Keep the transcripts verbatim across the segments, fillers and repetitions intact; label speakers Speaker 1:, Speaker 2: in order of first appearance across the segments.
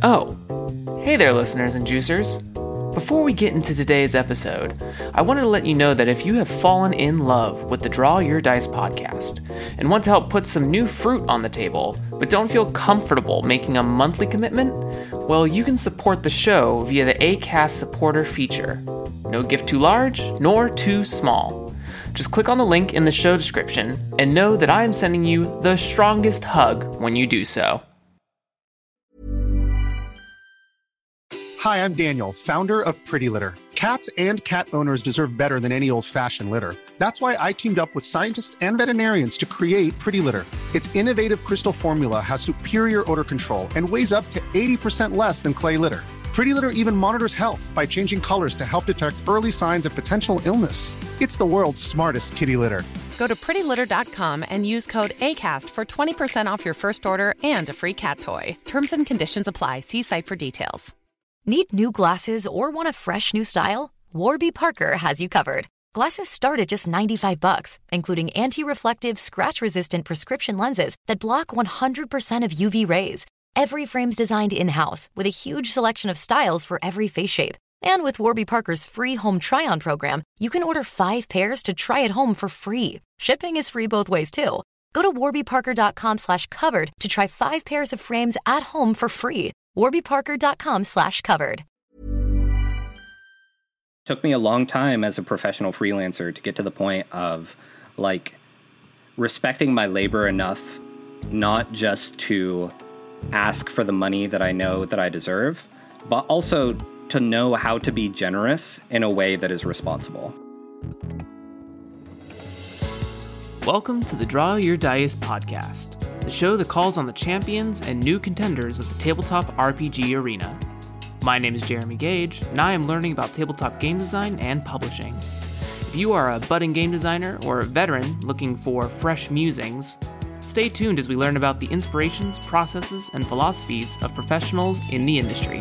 Speaker 1: Oh, hey there listeners and juicers. Before we get into today's episode, I wanted to let you know that if you have fallen in love with the Draw Your Dice podcast and want to help put some new fruit on the table, but don't feel comfortable making a monthly commitment, well, you can support the show via the Acast supporter feature. No gift too large, nor too small. Just click on the link in the show description and know that I am sending you the strongest hug when you do so.
Speaker 2: Hi, I'm Daniel, founder of Pretty Litter. Cats and cat owners deserve better than any old-fashioned litter. That's why I teamed up with scientists and veterinarians to create Pretty Litter. Its innovative crystal formula has superior odor control and weighs up to eighty percent less than clay litter. Pretty Litter even monitors health by changing colors to help detect early signs of potential illness. It's the world's smartest kitty litter.
Speaker 3: Go to pretty litter dot com and use code ACAST for twenty percent off your first order and a free cat toy. Terms and conditions apply. See site for details.
Speaker 4: Need new glasses or want a fresh new style? Warby Parker has you covered. Glasses start at just ninety-five bucks, including anti-reflective, scratch-resistant prescription lenses that block one hundred percent of U V rays. Every frame's designed in-house with a huge selection of styles for every face shape. And with Warby Parker's free home try-on program, you can order five pairs to try at home for free. Shipping is free both ways, too. Go to warby parker dot com slash covered to try five pairs of frames at home for free. warby parker dot com slash covered.
Speaker 5: Took me a long time as a professional freelancer to get to the point of, like, respecting my labor enough not just to ask for the money that I know that I deserve, but also to know how to be generous in a way that is responsible.
Speaker 1: Welcome to the Draw Your Dice podcast, the show that calls on the champions and new contenders of the tabletop R P G arena. My name is Jeremy Gage, and I am learning about tabletop game design and publishing. If you are a budding game designer or a veteran looking for fresh musings, stay tuned as we learn about the inspirations, processes, and philosophies of professionals in the industry.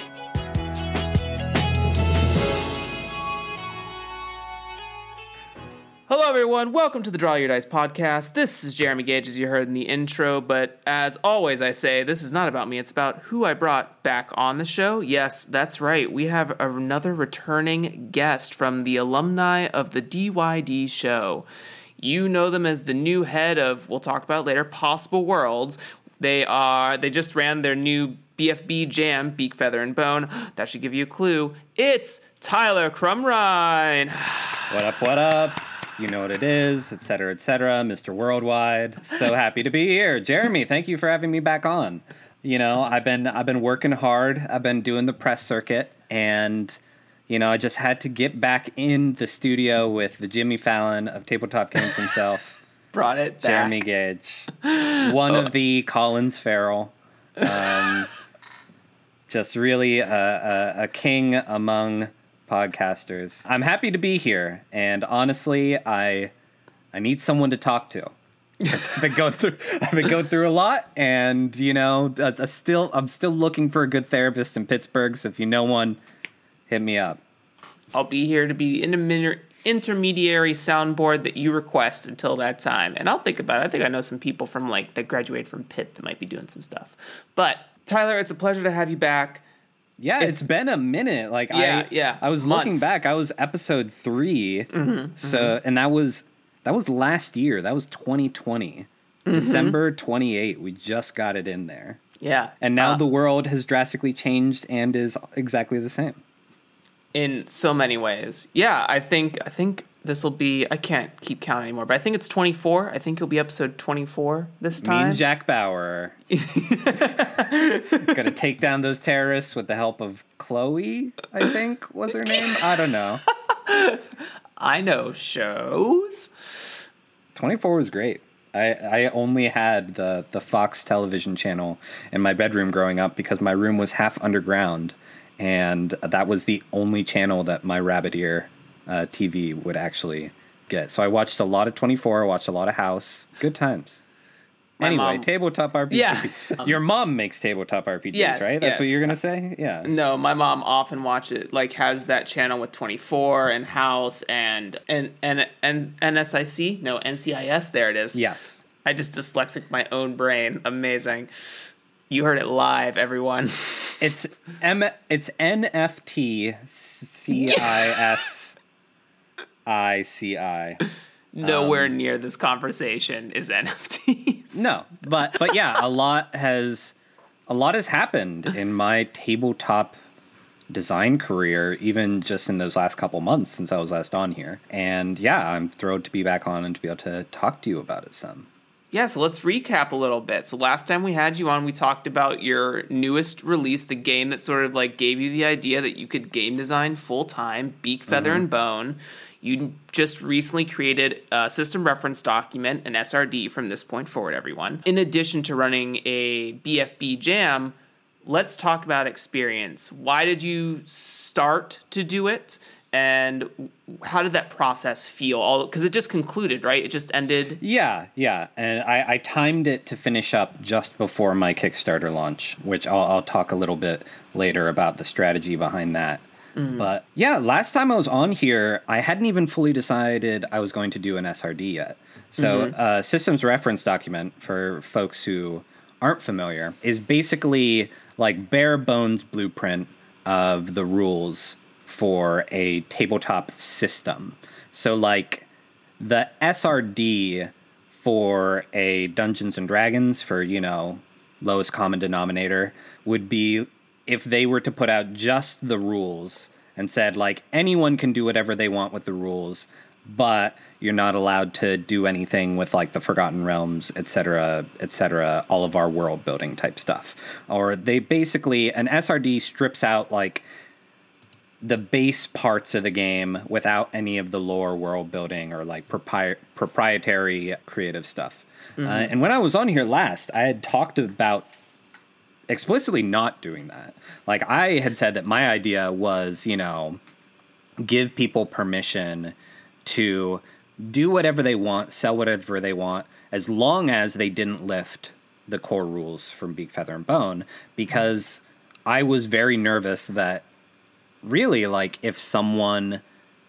Speaker 1: Hello everyone, welcome to the Draw Your Dice podcast. This is Jeremy Gage, as you heard in the intro, but as always I say, this is not about me, it's about who I brought back on the show. Yes, that's right, we have another returning guest from the alumni of the D Y D show. You know them as the new head of, we'll talk about later, Possible Worlds. They are, they just ran their new B F B Jam, Beak, Feather, and Bone. That should give you a clue. It's Tyler Crumrine.
Speaker 5: What up, what up? You know what it is, et cetera, et cetera. Mister Worldwide. So happy to be here. Jeremy, thank you for having me back on. You know, I've been I've been working hard. I've been doing the press circuit, and you know, I just had to get back in the studio with the Jimmy Fallon of Tabletop Games himself.
Speaker 1: Brought it back.
Speaker 5: Jeremy Gage. One oh. of the Collins Farrell. Um, just really a, a, a king among podcasters. I'm happy to be here, and honestly, I I need someone to talk to. I've been going through I've been going through a lot, and you know, I, I still I'm still looking for a good therapist in Pittsburgh. So if you know one, hit me up.
Speaker 1: I'll be here to be the intermediary intermediary soundboard that you request until that time, and I'll think about it. I think I know some people from like that graduated from Pitt that might be doing some stuff. But Tyler, it's a pleasure to have you back.
Speaker 5: Yeah, if, it's been a minute. Like
Speaker 1: yeah,
Speaker 5: I,
Speaker 1: yeah,
Speaker 5: I was
Speaker 1: months.
Speaker 5: looking back. I was episode three.
Speaker 1: Mm-hmm,
Speaker 5: so,
Speaker 1: mm-hmm.
Speaker 5: and that was that was last year. That was twenty twenty, mm-hmm. December twenty-eighth. We just got it in there.
Speaker 1: Yeah,
Speaker 5: and now
Speaker 1: uh,
Speaker 5: the world has drastically changed and is exactly the same
Speaker 1: in so many ways. Yeah, I think I think this will be. I can't keep count anymore, but I think it's twenty-four. I think it'll be episode twenty-four this time.
Speaker 5: Me and Jack Bauer gonna take down those terrorists with the help of Chloe, I think was her name. I don't know.
Speaker 1: I know shows.
Speaker 5: twenty-four was great. I, I only had the, the Fox television channel in my bedroom growing up because my room was half underground, and that was the only channel that my rabbit ear uh, T V would actually get. So I watched a lot of twenty-four, watched a lot of House. Good times. My anyway, mom, tabletop R P Gs. Yeah. Your mom makes tabletop R P Gs, yes, right? That's yes. what you're going to say? Yeah.
Speaker 1: No, my mom often watches, like, has that channel with twenty-four and House and, and, and, and N S I C? No, N C I S. There it is.
Speaker 5: Yes.
Speaker 1: I just dyslexic my own brain. Amazing. You heard it live, everyone.
Speaker 5: It's M. It's N F T C I S I C I.
Speaker 1: Nowhere
Speaker 5: um,
Speaker 1: near this conversation is N F Ts.
Speaker 5: No, but but yeah, a lot has a lot has happened in my tabletop design career, even just in those last couple months since I was last on here. And yeah, I'm thrilled to be back on and to be able to talk to you about it some.
Speaker 1: Yeah, so let's recap a little bit. So last time we had you on, we talked about your newest release, the game that sort of like gave you the idea that you could game design full-time, Beak, Feather, mm-hmm. and Bone. You just recently created a system reference document, an S R D from this point forward, everyone. In addition to running a B F B jam, let's talk about experience. Why did you start to do it? And how did that process feel? All because it just concluded, right? It just ended.
Speaker 5: Yeah, yeah. And I, I timed it to finish up just before my Kickstarter launch, which I'll, I'll talk a little bit later about the strategy behind that. Mm. But yeah, last time I was on here, I hadn't even fully decided I was going to do an S R D yet. So mm-hmm. uh, systems reference document, for folks who aren't familiar, is basically like bare bones blueprint of the rules for a tabletop system. So like the S R D for a Dungeons and Dragons, for, you know, lowest common denominator, would be if they were to put out just the rules and said like anyone can do whatever they want with the rules, but you're not allowed to do anything with like the Forgotten Realms, et cetera, et cetera, all of our world building type stuff. Or they basically, an S R D strips out like the base parts of the game without any of the lore, world building, or like propri- proprietary creative stuff. Mm-hmm. Uh, and when I was on here last, I had talked about explicitly not doing that. Like I had said that my idea was, you know, give people permission to do whatever they want, sell whatever they want, as long as they didn't lift the core rules from Beak, Feather, and Bone, because I was very nervous that really, like, if someone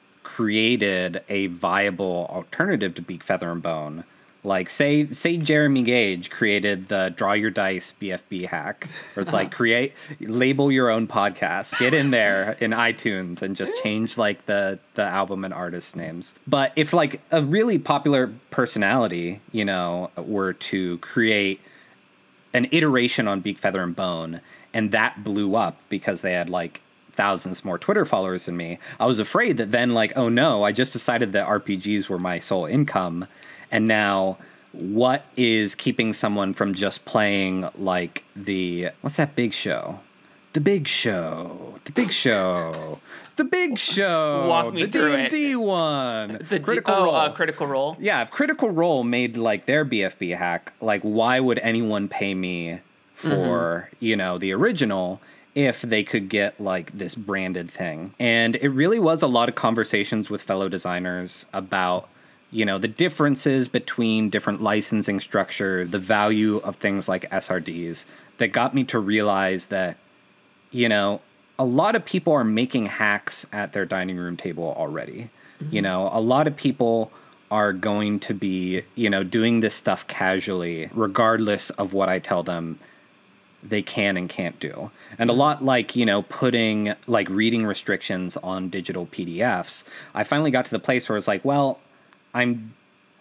Speaker 5: created a viable alternative to Beak, Feather, and Bone, like, say, say Jeremy Gage created the Draw Your Dice B F B hack, where it's like, create, label your own podcast, get in there in iTunes and just change, like, the, the album and artist names. But if, like, a really popular personality, you know, were to create an iteration on Beak, Feather, and Bone, and that blew up because they had, like, thousands more Twitter followers than me, I was afraid that then, like, oh no, I just decided that R P Gs were my sole income, and now what is keeping someone from just playing, like, the, what's that big show? The Big Show. The Big Show. The Big Show.
Speaker 1: Walk me
Speaker 5: the
Speaker 1: through
Speaker 5: D and D
Speaker 1: it.
Speaker 5: one.
Speaker 1: The
Speaker 5: Critical
Speaker 1: D- oh,
Speaker 5: Role.
Speaker 1: uh, Critical Role.
Speaker 5: Yeah, if Critical Role made, like, their B F B hack, like, why would anyone pay me for, mm-hmm. you know, the original if they could get, like, this branded thing? And it really was a lot of conversations with fellow designers about, you know, the differences between different licensing structures, the value of things like S R Ds, that got me to realize that, you know, a lot of people are making hacks at their dining room table already. Mm-hmm. You know, a lot of people are going to be, you know, doing this stuff casually, regardless of what I tell them they can and can't do. And a lot like, you know, putting, like, reading restrictions on digital P D Fs, I finally got to the place where it's like, well, I'm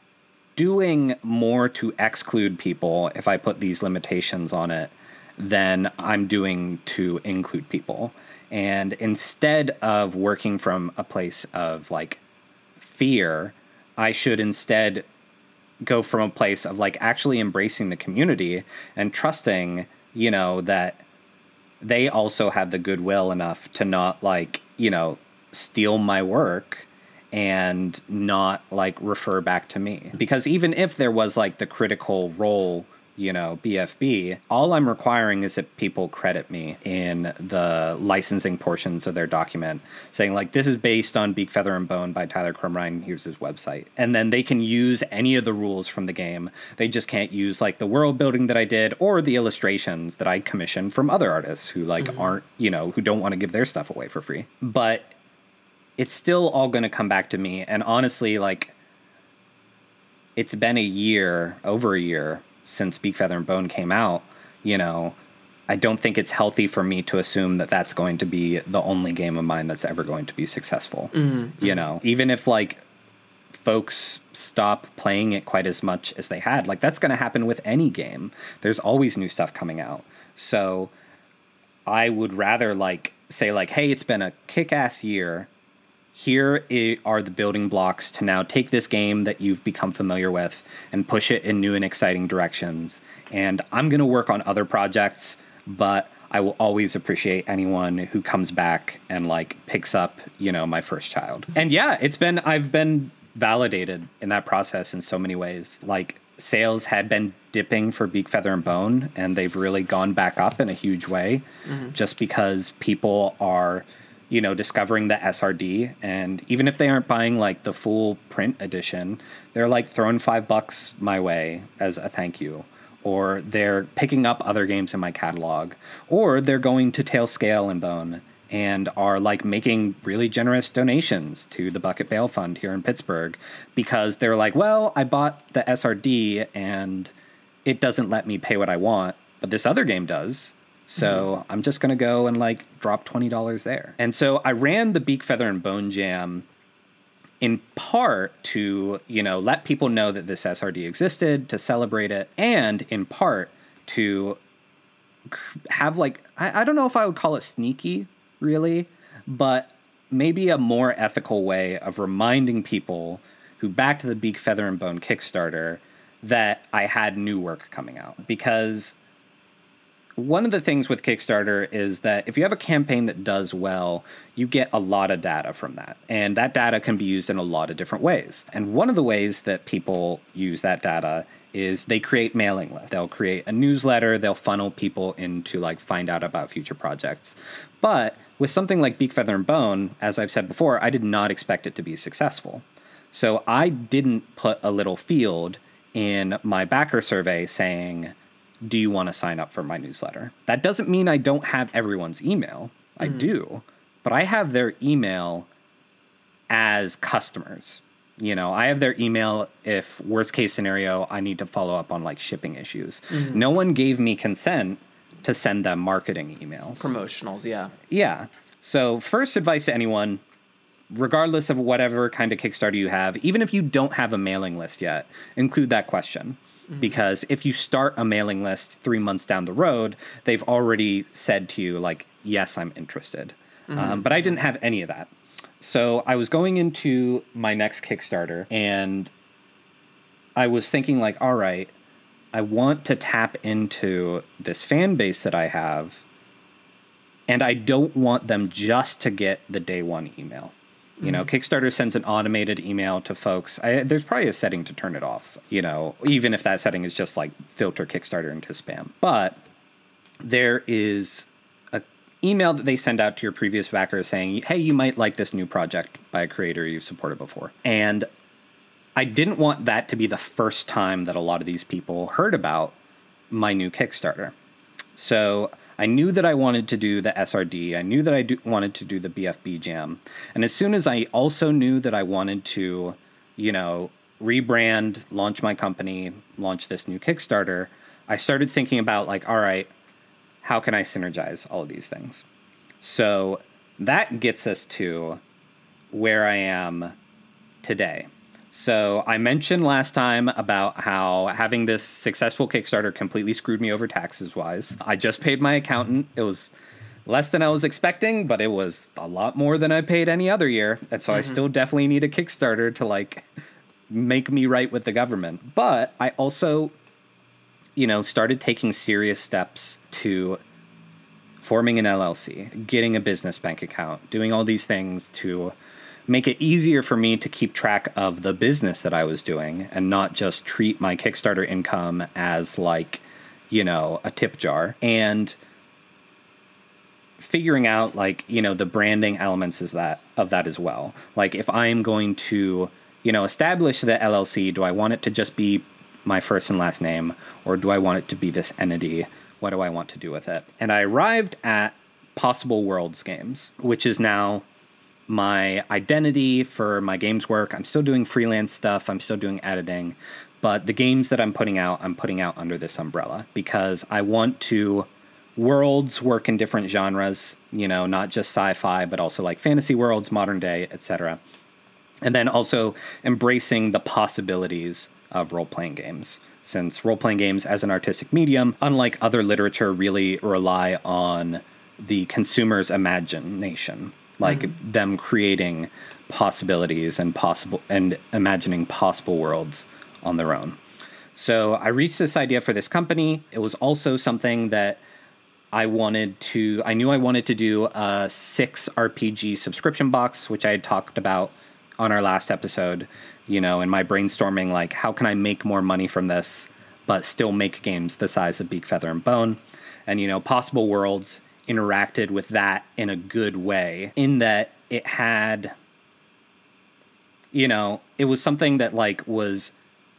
Speaker 5: doing more to exclude people if I put these limitations on it than I'm doing to include people. And instead of working from a place of, like, fear, I should instead go from a place of, like, actually embracing the community and trusting, you know, that they also have the goodwill enough to not, like, you know, steal my work and not, like, refer back to me. Because even if there was, like, the Critical Role, you know, B F B, all I'm requiring is that people credit me in the licensing portions of their document, saying, like, this is based on Beak, Feather, and Bone by Tyler Crumrine, here's his website. And then they can use any of the rules from the game. They just can't use, like, the world building that I did or the illustrations that I commissioned from other artists who, like, mm-hmm. aren't, you know, who don't want to give their stuff away for free. But it's still all going to come back to me. And honestly, like, it's been a year, over a year, since Beak, Feather, and Bone came out, you know, I don't think it's healthy for me to assume that that's going to be the only game of mine that's ever going to be successful. Mm-hmm. You know, even if like folks stop playing it quite as much as they had, like that's going to happen with any game. There's always new stuff coming out. So I would rather like say like, hey, it's been a kick-ass year. Here are the building blocks to now take this game that you've become familiar with and push it in new and exciting directions. And I'm going to work on other projects, but I will always appreciate anyone who comes back and like picks up, you know, my first child. And yeah, it's been, I've been validated in that process in so many ways. Like sales had been dipping for Beak, Feather, and Bone, and they've really gone back up in a huge way, mm-hmm. just because people are, you know, discovering the S R D. And even if they aren't buying like the full print edition, they're like throwing five bucks my way as a thank you. Or they're picking up other games in my catalog, or they're going to Tail, Scale, and Bone and are like making really generous donations to the Bucket Bail Fund here in Pittsburgh because they're like, well, I bought the S R D and it doesn't let me pay what I want, but this other game does. So mm-hmm. I'm just going to go and like drop twenty dollars there. And so I ran the Beak, Feather, and Bone Jam in part to, you know, let people know that this S R D existed, to celebrate it, and in part to have like, I, I don't know if I would call it sneaky, really, but maybe a more ethical way of reminding people who backed the Beak, Feather, and Bone Kickstarter that I had new work coming out. Because one of the things with Kickstarter is that if you have a campaign that does well, you get a lot of data from that. And that data can be used in a lot of different ways. And one of the ways that people use that data is they create mailing lists. They'll create a newsletter, they'll funnel people in to like find out about future projects. But with something like Beak, Feather, and Bone, as I've said before, I did not expect it to be successful. So I didn't put a little field in my backer survey saying, do you want to sign up for my newsletter? That doesn't mean I don't have everyone's email. I mm. do, but I have their email as customers. You know, I have their email if worst case scenario, I need to follow up on like shipping issues. Mm-hmm. No one gave me consent to send them marketing emails.
Speaker 1: Promotionals, yeah.
Speaker 5: Yeah. So first advice to anyone, regardless of whatever kind of Kickstarter you have, even if you don't have a mailing list yet, include that question. Mm-hmm. Because if you start a mailing list three months down the road, they've already said to you, like, yes, I'm interested. Mm-hmm. Um, but I didn't have any of that. So I was going into my next Kickstarter, and I was thinking, like, all right, I want to tap into this fan base that I have, and I don't want them just to get the day one email. You know, Kickstarter sends an automated email to folks. I, there's probably a setting to turn it off, you know, even if that setting is just like filter Kickstarter into spam. But there is a email that they send out to your previous backer saying, hey, you might like this new project by a creator you've supported before. And I didn't want that to be the first time that a lot of these people heard about my new Kickstarter. So I knew that I wanted to do the S R D. I knew that I do, wanted to do the B F B Jam. And as soon as I also knew that I wanted to, you know, rebrand, launch my company, launch this new Kickstarter, I started thinking about like, all right, how can I synergize all of these things? So that gets us to where I am today. So I mentioned last time about how having this successful Kickstarter completely screwed me over taxes-wise. I just paid my accountant. It was less than I was expecting, but it was a lot more than I paid any other year. And so mm-hmm. I still definitely need a Kickstarter to, like, make me right with the government. But I also, you know, started taking serious steps to forming an L L C, getting a business bank account, doing all these things to make it easier for me to keep track of the business that I was doing and not just treat my Kickstarter income as like, you know, a tip jar. And figuring out like, you know, the branding elements is that of that as well. Like if I'm going to, you know, establish the L L C, do I want it to just be my first and last name, or do I want it to be this entity? What do I want to do with it? And I arrived at Possible Worlds Games, which is now my identity for my games work. I'm still doing freelance stuff. I'm still doing editing. But the games that I'm putting out, I'm putting out under this umbrella because I want to worlds work in different genres, you know, not just sci-fi, but also like fantasy worlds, modern day, et cetera. And then also embracing the possibilities of role-playing games, since role-playing games as an artistic medium, unlike other literature, really rely on the consumer's imagination, like mm-hmm. them creating possibilities and possible and imagining possible worlds on their own. So I reached this idea for this company. It was also something that I wanted to, I knew I wanted to do a six R P G subscription box, which I had talked about on our last episode, you know, in my brainstorming, like, how can I make more money from this, but still make games the size of Beak, Feather, and Bone? And, you know, Possible Worlds interacted with that in a good way, in that it had, you know, it was something that, like, was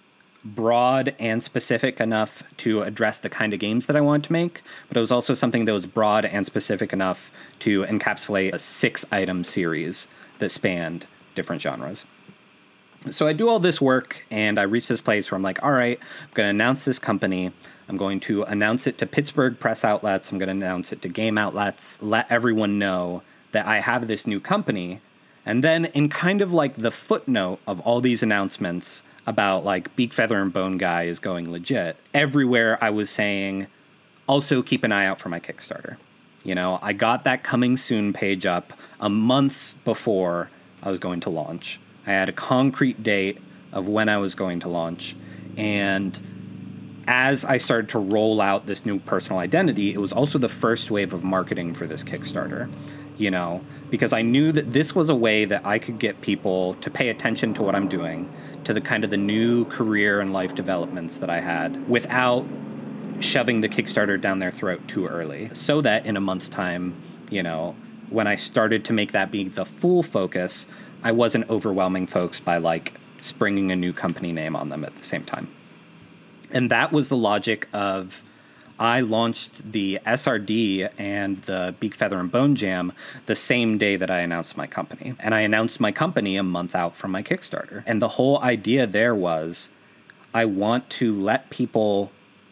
Speaker 5: broad and specific enough to address the kind of games that I wanted to make, but it was also something that was broad and specific enough to encapsulate a six-item series that spanned different genres. So I do all this work, and I reach this place where I'm like, all right, I'm going to announce this company. I'm going to announce it to Pittsburgh press outlets. I'm going to announce it to game outlets, let everyone know that I have this new company. And then in kind of like the footnote of all these announcements about like Beak, Feather, and Bone Guy is going legit, everywhere I was saying, also keep an eye out for my Kickstarter. You know, I got that coming soon page up a month before I was going to launch. I had a concrete date of when I was going to launch. And as I started to roll out this new personal identity, it was also the first wave of marketing for this Kickstarter, you know, because I knew that this was a way that I could get people to pay attention to what I'm doing, to the kind of the new career and life developments that I had, without shoving the Kickstarter down their throat too early, so that in a month's time, you know, when I started to make that be the full focus, I wasn't overwhelming folks by like springing a new company name on them at the same time. And that was the logic of, I launched the S R D and the Beak, Feather, and Bone Jam the same day that I announced my company. And I announced my company a month out from my Kickstarter. And the whole idea there was, I want to let people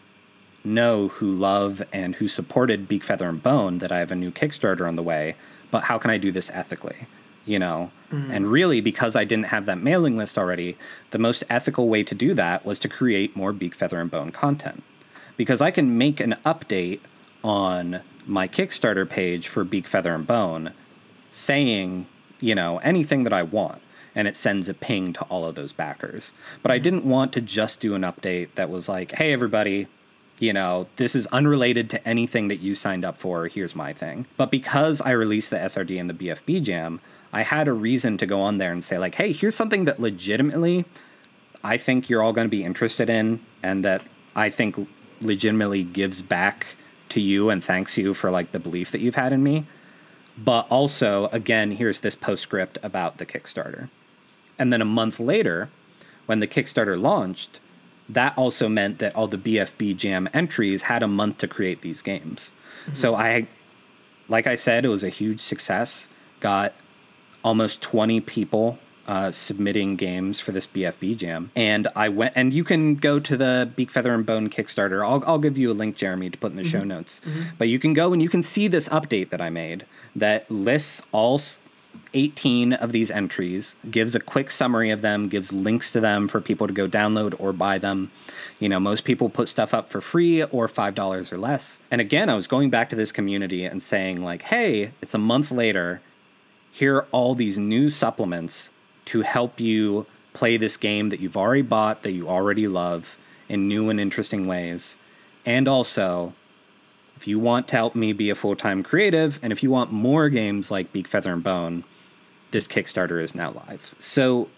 Speaker 5: know who love and who supported Beak, Feather, and Bone that I have a new Kickstarter on the way, but how can I do this ethically? You know, mm-hmm. And really, because I didn't have that mailing list already, the most ethical way to do that was to create more Beak, Feather, and Bone content. Because I can make an update on my Kickstarter page for Beak, Feather, and Bone saying, you know, anything that I want, and it sends a ping to all of those backers. But I didn't want to just do an update that was like, hey, everybody, you know, this is unrelated to anything that you signed up for. Here's my thing. But because I released the S R D and the B F B Jam, I had a reason to go on there and say, like, hey, here's something that legitimately I think you're all going to be interested in, and that I think legitimately gives back to you and thanks you for, like, the belief that you've had in me. But also, again, here's this postscript about the Kickstarter. And then a month later, when the Kickstarter launched, that also meant that all the B F B Jam entries had a month to create these games. Mm-hmm. So I, like I said, it was a huge success. Got almost twenty people uh, submitting games for this B F B Jam. And I went, and you can go to the Beak, Feather, and Bone Kickstarter. I'll, I'll give you a link, Jeremy, to put in the mm-hmm. show notes. Mm-hmm. But you can go and you can see this update that I made that lists all eighteen of these entries, gives a quick summary of them, gives links to them for people to go download or buy them. You know, most people put stuff up for free or five dollars or less. And again, I was going back to this community and saying, like, hey, it's a month later. Here are all these new supplements to help you play this game that you've already bought, that you already love, in new and interesting ways. And also, if you want to help me be a full-time creative, and if you want more games like Beak, Feather, and Bone, this Kickstarter is now live. So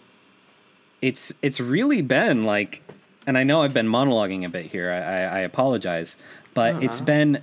Speaker 5: it's it's really been like, and I know I've been monologuing a bit here, I, I apologize, but uh-huh. it's been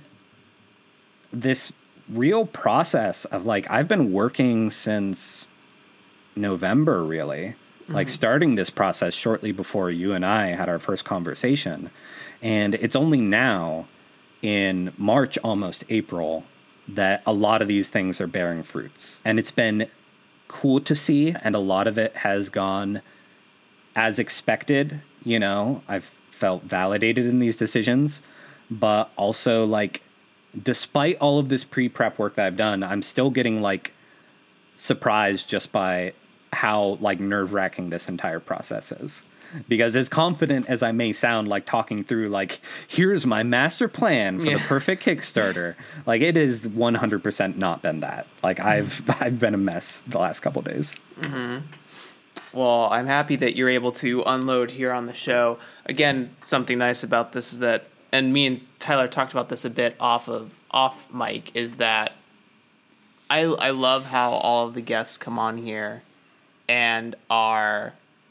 Speaker 5: this real process of, like, I've been working since November, really, mm-hmm. like starting this process shortly before you and I had our first conversation. And it's only now in March, almost April, that a lot of these things are bearing fruits. And it's been cool to see. And a lot of it has gone as expected. You know, I've felt validated in these decisions, but also, like, despite all of this pre-prep work that I've done, I'm still getting like surprised just by how like nerve-wracking this entire process is. Because as confident as I may sound, like talking through like, here's my master plan for yeah. the perfect Kickstarter, like it is one hundred percent not been that. Like I've mm-hmm. I've been a mess the last couple of days.
Speaker 1: Mm-hmm. Well, I'm happy that you're able to unload here on the show. Again, something nice about this is that, and me and Tyler talked about this a bit off of off mic, is that I I love how all of the guests come on here and are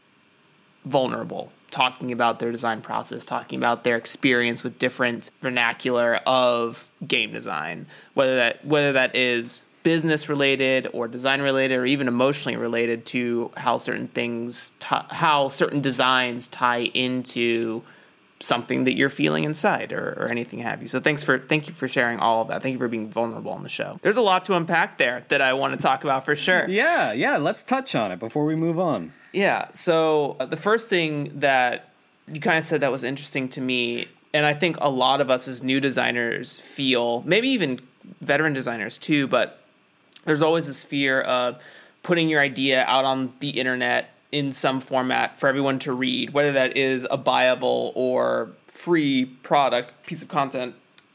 Speaker 1: vulnerable, talking about their design process, talking about their experience with different vernacular of game design, whether that whether that is business related or design related or even emotionally related to how certain things t- how certain designs tie into something that you're feeling inside or, or anything have you. So thanks for thank you for sharing all of that. Thank you for being vulnerable on the show. There's a lot to unpack there that I want to talk about for sure.
Speaker 5: Yeah, yeah, let's touch on it before we move on.
Speaker 1: Yeah, so uh, the first thing that you kind of said that was interesting to me, and I think a lot of us as new designers feel, maybe even veteran designers too, but there's always this fear of putting your idea out on the internet in some format for everyone to read, whether that is a buyable or free product, piece of content.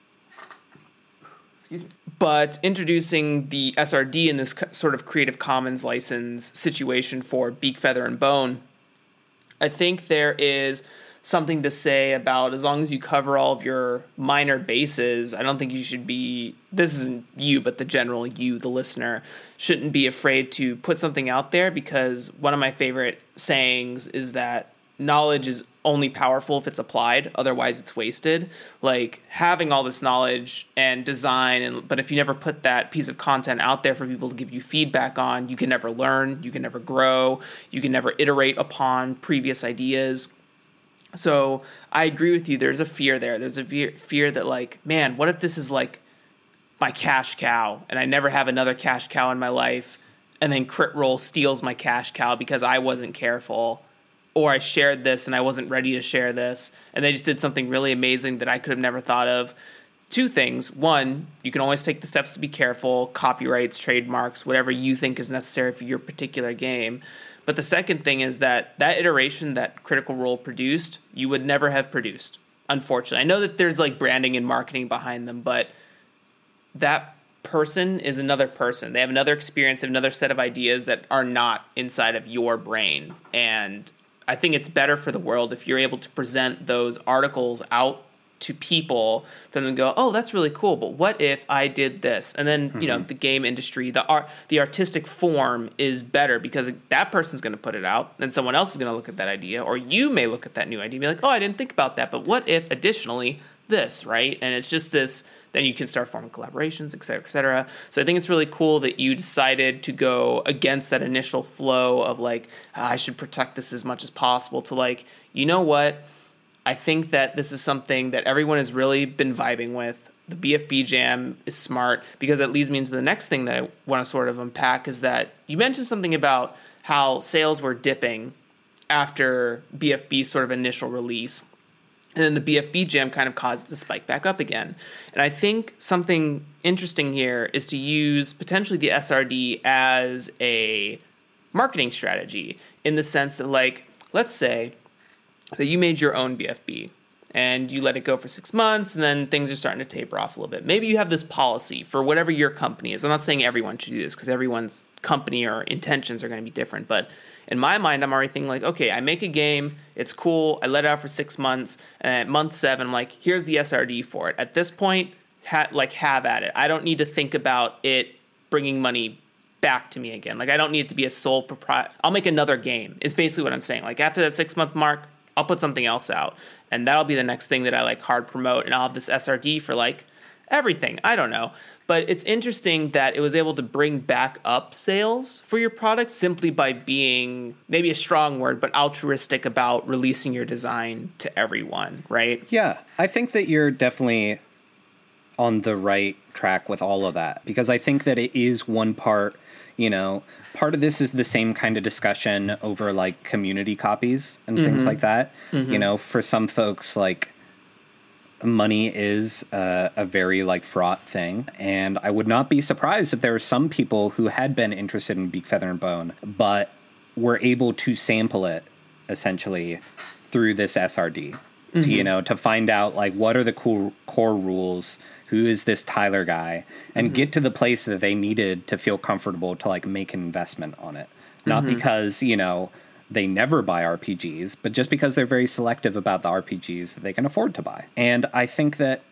Speaker 1: Excuse me. But introducing the S R D in this sort of Creative Commons license situation for Beak, Feather, and Bone, I think there is something to say about, as long as you cover all of your minor bases, I don't think you should be, this isn't you, but the general you, the listener, shouldn't be afraid to put something out there, because one of my favorite sayings is that knowledge is only powerful if it's applied, otherwise it's wasted. Like having all this knowledge and design, and but if you never put that piece of content out there for people to give you feedback on, you can never learn, you can never grow, you can never iterate upon previous ideas. So I agree with you. There's a fear there. There's a fear, fear that like, man, what if this is like my cash cow and I never have another cash cow in my life, and then Crit Roll steals my cash cow because I wasn't careful, or I shared this and I wasn't ready to share this, and they just did something really amazing that I could have never thought of. Two things. One, you can always take the steps to be careful, copyrights, trademarks, whatever you think is necessary for your particular game. But the second thing is that that iteration that Critical Role produced, you would never have produced, unfortunately. I know that there's like branding and marketing behind them, but that person is another person. They have another experience, another set of ideas that are not inside of your brain. And I think it's better for the world if you're able to present those articles out to people, for them to go, oh, that's really cool, but what if I did this? And then, mm-hmm. you know, the game industry, the art, the artistic form is better because that person's going to put it out, then someone else is going to look at that idea, or you may look at that new idea and be like, oh, I didn't think about that, but what if additionally this, right? And it's just this, then you can start forming collaborations, et cetera, et cetera. So I think it's really cool that you decided to go against that initial flow of like, ah, I should protect this as much as possible, to like, you know what? I think that this is something that everyone has really been vibing with. The B F B Jam is smart, because that leads me into the next thing that I want to sort of unpack, is that you mentioned something about how sales were dipping after B F B's sort of initial release. And then the B F B Jam kind of caused it to spike back up again. And I think something interesting here is to use potentially the S R D as a marketing strategy, in the sense that, like, let's say that you made your own B F B and you let it go for six months and then things are starting to taper off a little bit. Maybe you have this policy for whatever your company is. I'm not saying everyone should do this, because everyone's company or intentions are going to be different. But in my mind, I'm already thinking like, okay, I make a game, it's cool, I let it out for six months, and at month seven, I'm like, here's the S R D for it. At this point, ha- like have at it. I don't need to think about it bringing money back to me again. Like, I don't need it to be a sole proprietor. I'll make another game, is basically what I'm saying. Like, after that six month mark, I'll put something else out, and that'll be the next thing that I like hard promote, and I'll have this S R D for like everything. I don't know. But it's interesting that it was able to bring back up sales for your product simply by being, maybe a strong word, but altruistic about releasing your design to everyone, right?
Speaker 5: Yeah, I think that you're definitely on the right track with all of that, because I think that it is one part, you know, part of this is the same kind of discussion over like community copies and mm-hmm. things like that. Mm-hmm. You know, for some folks, like money is a, a very like fraught thing, and I would not be surprised if there were some people who had been interested in Beak, Feather, and Bone, but were able to sample it essentially through this S R D, mm-hmm. to, you know, to find out like what are the cool core rules, who is this Tyler guy, and mm-hmm. get to the place that they needed to feel comfortable to like make an investment on it. Not mm-hmm. because, you know, they never buy R P Gs, but just because they're very selective about the R P Gs that they can afford to buy. And I think that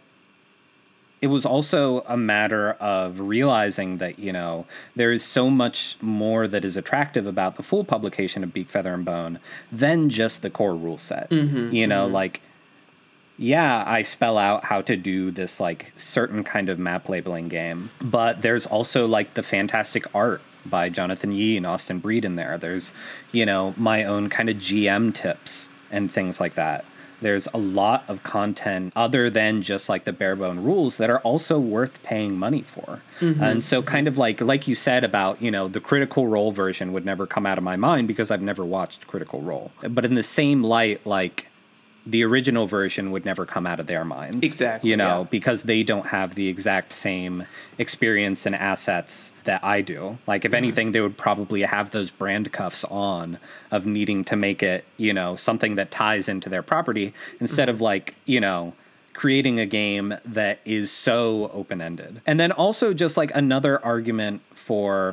Speaker 5: it was also a matter of realizing that, you know, there is so much more that is attractive about the full publication of Beak, Feather, and Bone than just the core rule set. Mm-hmm, you know, mm-hmm. like, yeah, I spell out how to do this, like, certain kind of map labeling game, but there's also, like, the fantastic art by Jonathan Yee and Austin Breed in there. There's, you know, my own kind of G M tips and things like that. There's a lot of content other than just like the bare bone rules that are also worth paying money for. Mm-hmm. And so kind of like, like you said about, you know, the Critical Role version would never come out of my mind because I've never watched Critical Role. But in the same light, like the original version would never come out of their minds.
Speaker 1: Exactly.
Speaker 5: You know,
Speaker 1: yeah.
Speaker 5: because they don't have the exact same experience and assets that I do. Like, if mm-hmm. anything, they would probably have those brand cuffs on of needing to make it, you know, something that ties into their property instead mm-hmm. of like, you know, creating a game that is so open-ended. And then also just like another argument for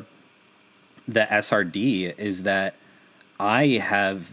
Speaker 5: the S R D is that I have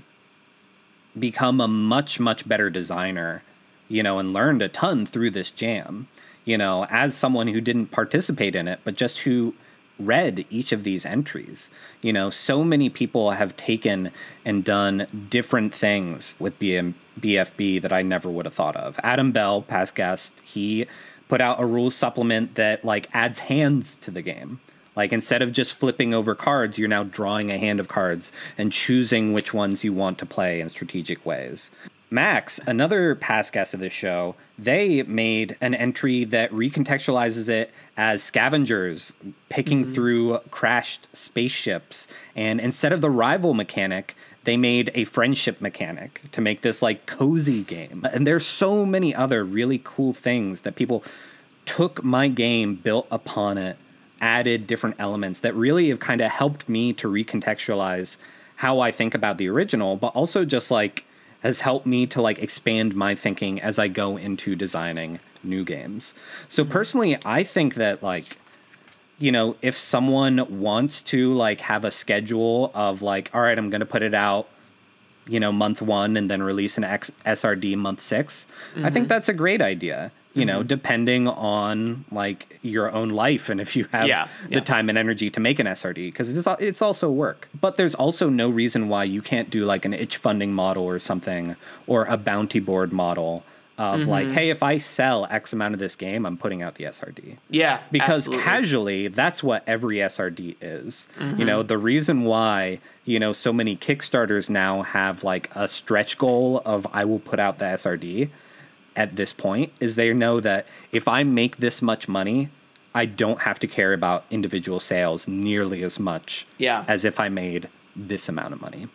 Speaker 5: become a much, much better designer, you know, and learned a ton through this jam, you know, as someone who didn't participate in it, but just who read each of these entries. You know, so many people have taken and done different things with B M- B F B that I never would have thought of. Adam Bell, past guest, he put out a rules supplement that, like, adds hands to the game. Like, instead of just flipping over cards, you're now drawing a hand of cards and choosing which ones you want to play in strategic ways. Max, another past guest of this show, they made an entry that recontextualizes it as scavengers picking mm-hmm. through crashed spaceships. And instead of the rival mechanic, they made a friendship mechanic to make this, like, cozy game. And there's so many other really cool things that people took my game, built upon it, added different elements that really have kind of helped me to recontextualize how I think about the original, but also just like has helped me to like expand my thinking as I go into designing new games. So personally, I think that like, you know, if someone wants to like have a schedule of like, all right, I'm going to put it out, you know, month one and then release an X- S R D month six, mm-hmm. I think that's a great idea. You know, mm-hmm. depending on, like, your own life and if you have
Speaker 1: yeah,
Speaker 5: the
Speaker 1: yeah.
Speaker 5: time and energy to make an S R D, because it's, it's also work. But there's also no reason why you can't do, like, an itch funding model or something, or a bounty board model of, mm-hmm. like, hey, if I sell X amount of this game, I'm putting out the S R D.
Speaker 1: Yeah,
Speaker 5: Because
Speaker 1: absolutely.
Speaker 5: casually, that's what every S R D is.
Speaker 1: Mm-hmm.
Speaker 5: You know, the reason why, you know, so many Kickstarters now have, like, a stretch goal of I will put out the S R D at this point is they know that if I make this much money, I don't have to care about individual sales nearly as much
Speaker 1: yeah.
Speaker 5: as if I made this amount of money.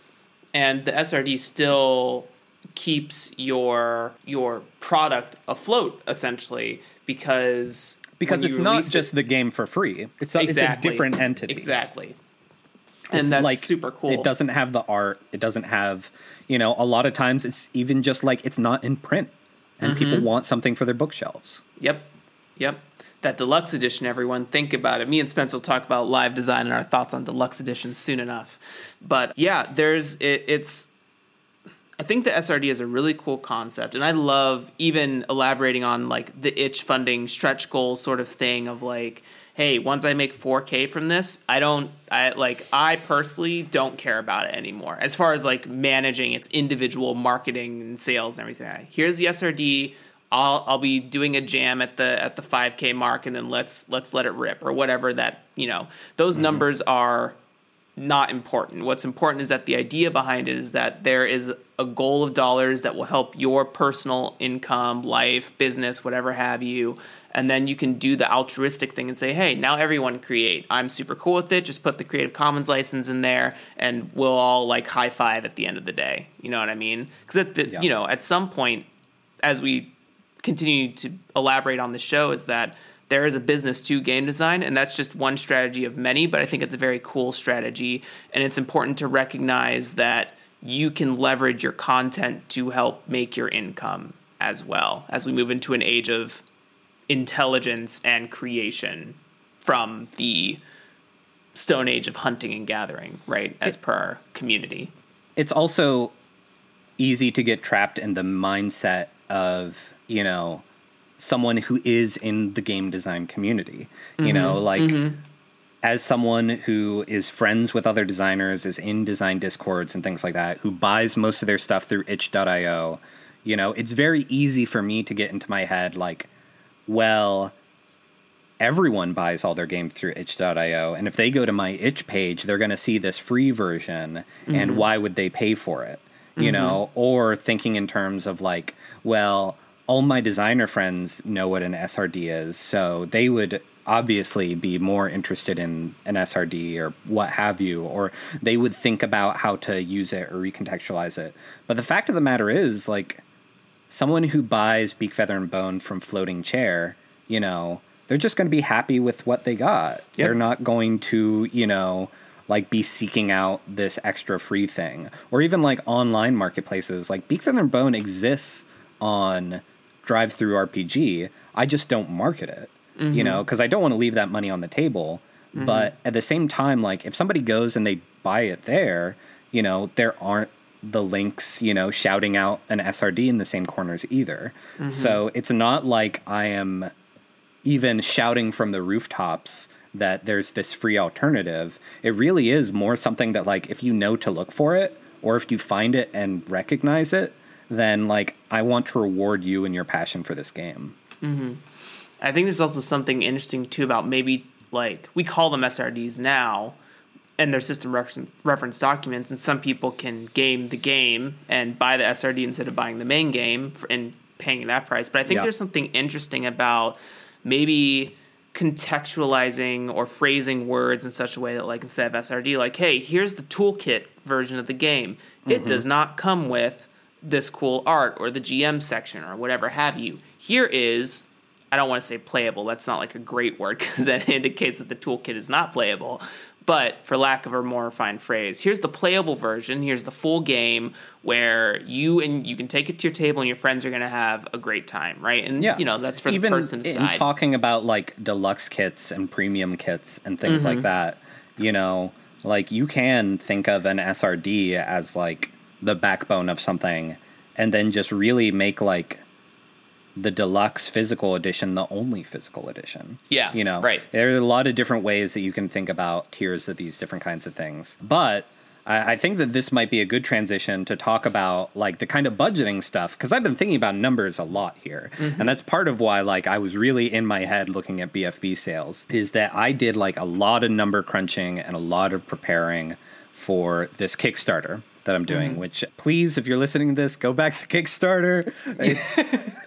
Speaker 1: And the S R D still keeps your your product afloat, essentially, because
Speaker 5: because it's not just it, the game for free. It's a,
Speaker 1: exactly,
Speaker 5: it's a different entity.
Speaker 1: Exactly.
Speaker 5: It's
Speaker 1: and that's
Speaker 5: like,
Speaker 1: super cool.
Speaker 5: It doesn't have the art. It doesn't have, you know, a lot of times it's even just like it's not in print. And mm-hmm. people want something for their bookshelves.
Speaker 1: Yep. Yep. That deluxe edition, everyone, think about it. Me and Spencer will talk about live design and our thoughts on deluxe editions soon enough. But yeah, there's it, it's I think the S R D is a really cool concept. And I love even elaborating on like the itch funding stretch goal sort of thing of like, hey, once I make four K from this, I don't, I like, I personally don't care about it anymore. As far as like managing its individual marketing and sales and everything. Here's the S R D. I'll I'll be doing a jam at the at the five K mark, and then let's let's let it rip or whatever. That, you know, those mm-hmm. numbers are not important. What's important is that the idea behind it is that there is a goal of dollars that will help your personal income, life, business, whatever have you. And then you can do the altruistic thing and say, hey, now everyone create. I'm super cool with it. Just put the Creative Commons license in there and we'll all like high five at the end of the day. You know what I mean? Because, yeah. you know, at some point, as we continue to elaborate on the show is that there is a business to game design, and that's just one strategy of many, but I think it's a very cool strategy, and it's important to recognize that you can leverage your content to help make your income as well as we move into an age of intelligence and creation from the Stone Age of hunting and gathering, right, as per our community. It's
Speaker 5: also easy to get trapped in the mindset of, you know, someone who is in the game design community, you mm-hmm. know, like mm-hmm. as someone who is friends with other designers, is in design discords and things like that, who buys most of their stuff through itch dot io, you know, it's very easy for me to get into my head like, well, everyone buys all their games through itch dot io, and if they go to my itch page, they're going to see this free version, mm-hmm. and why would they pay for it? You mm-hmm. know, or thinking in terms of like, well, all my designer friends know what an S R D is, so they would obviously be more interested in an S R D or what have you, or they would think about how to use it or recontextualize it. But the fact of the matter is, like, someone who buys Beak, Feather, and Bone from Floating Chair, you know, they're just going to be happy with what they got. Yep. They're not going to, you know, like be seeking out this extra free thing. Or even like online marketplaces, like Beak, Feather, and Bone exists on Drive-Thru R P G. I just don't market it, mm-hmm. you know, because I don't want to leave that money on the table. Mm-hmm. But at the same time, like if somebody goes and they buy it there, you know, there aren't the links, you know, shouting out an S R D in the same corners either. Mm-hmm. So it's not like I am even shouting from the rooftops that there's this free alternative. It really is more something that, like, if you know to look for it, or if you find it and recognize it, then, like, I want to reward you and your passion for this game.
Speaker 1: Mm-hmm. I think there's also something interesting, too, about maybe, like, we call them S R Ds now, and they're system reference, reference documents, and some people can game the game and buy the S R D instead of buying the main game for, and paying that price. But I think yeah. there's something interesting about maybe contextualizing or phrasing words in such a way that, like, instead of S R D, like, hey, here's the toolkit version of the game. Mm-hmm. It does not come with this cool art or the G M section or whatever have you. Here is, I don't want to say playable. That's not like a great word because that indicates that the toolkit is not playable. But for lack of a more refined phrase, here's the playable version. Here's the full game where you and you can take it to your table and your friends are going to have a great time, right? And, yeah. you know, that's for
Speaker 5: Even
Speaker 1: the person to decide.
Speaker 5: Even talking about, like, deluxe kits and premium kits and things mm-hmm. like that, you know, like, you can think of an S R D as, like, the backbone of something and then just really make, like, the deluxe physical edition the only physical edition.
Speaker 1: Yeah,
Speaker 5: you know,
Speaker 1: right.
Speaker 5: There are a lot of different ways that you can think about tiers of these different kinds of things. But I, I think that this might be a good transition to talk about, like, the kind of budgeting stuff, because I've been thinking about numbers a lot here. Mm-hmm. And that's part of why, like, I was really in my head looking at B F B sales, is that I did, like, a lot of number crunching and a lot of preparing for this Kickstarter that I'm doing, mm-hmm. which, please, if you're listening to this, go back to Kickstarter. It's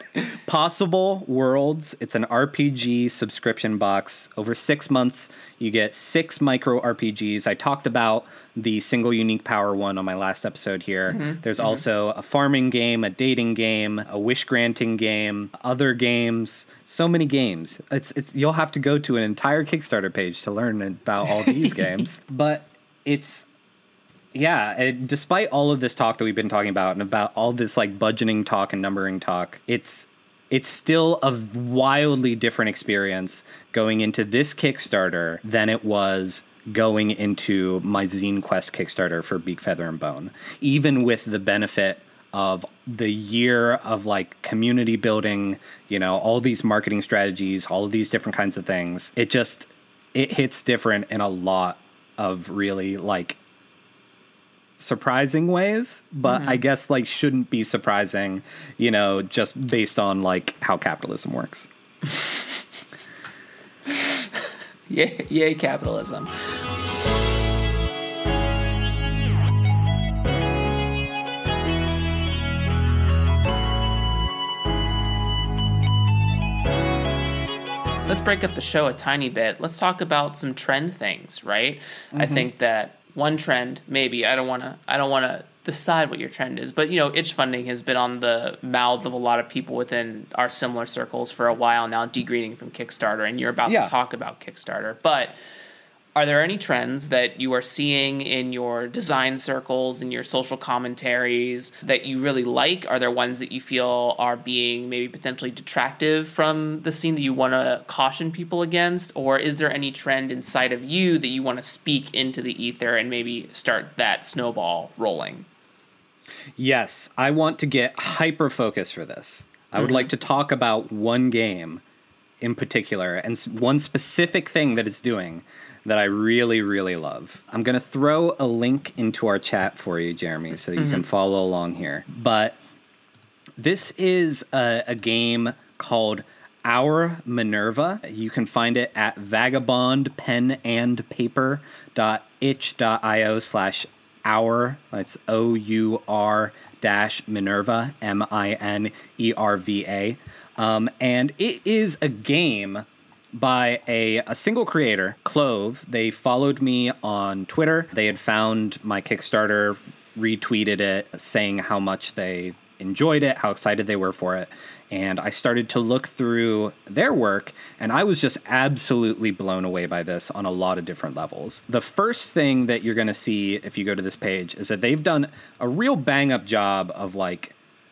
Speaker 5: Possible Worlds. It's an R P G subscription box. Over six months, you get six micro R P Gs. I talked about the single unique power one on my last episode here. Mm-hmm. There's mm-hmm. also a farming game, a dating game, a wish granting game, other games, so many games. It's it's you'll have to go to an entire Kickstarter page to learn about all these games. But it's Yeah, it, despite all of this talk that we've been talking about and about all this, like, budgeting talk and numbering talk, it's it's still a wildly different experience going into this Kickstarter than it was going into my Zine Quest Kickstarter for Beak, Feather, and Bone. Even with the benefit of the year of, like, community building, you know, all these marketing strategies, all of these different kinds of things, it just, it hits different in a lot of really, like, surprising ways, but mm-hmm. I guess, like, shouldn't be surprising, you know, just based on, like, how capitalism works.
Speaker 1: yay, yay, capitalism. Let's break up the show a tiny bit. Let's talk about some trend things, right? Mm-hmm. I think that one trend, maybe, I don't want to I don't want to decide what your trend is. But, you know, itch funding has been on the mouths of a lot of people within our similar circles for a while now, degrading from Kickstarter, and you're about yeah. to talk about Kickstarter. But are there any trends that you are seeing in your design circles, in your social commentaries, that you really like? Are there ones that you feel are being maybe potentially detractive from the scene that you want to caution people against? Or is there any trend inside of you that you want to speak into the ether and maybe start that snowball rolling?
Speaker 5: Yes, I want to get hyper-focused for this. I mm-hmm. would like to talk about one game in particular and one specific thing that it's doing that I really, really love. I'm going to throw a link into our chat for you, Jeremy, so that you mm-hmm. can follow along here. But this is a, a game called Our Minerva. You can find it at vagabondpenandpaper.itch.io slash our. That's O U R dash Minerva, M I N E R V A. Um, and it is a game by a, a single creator, Clove. They followed me on Twitter. They had found my Kickstarter, retweeted it, saying how much they enjoyed it, how excited they were for it. And I started to look through their work, and I was just absolutely blown away by this on a lot of different levels. The first thing that you're going to see if you go to this page is that they've done a real bang-up job of, like,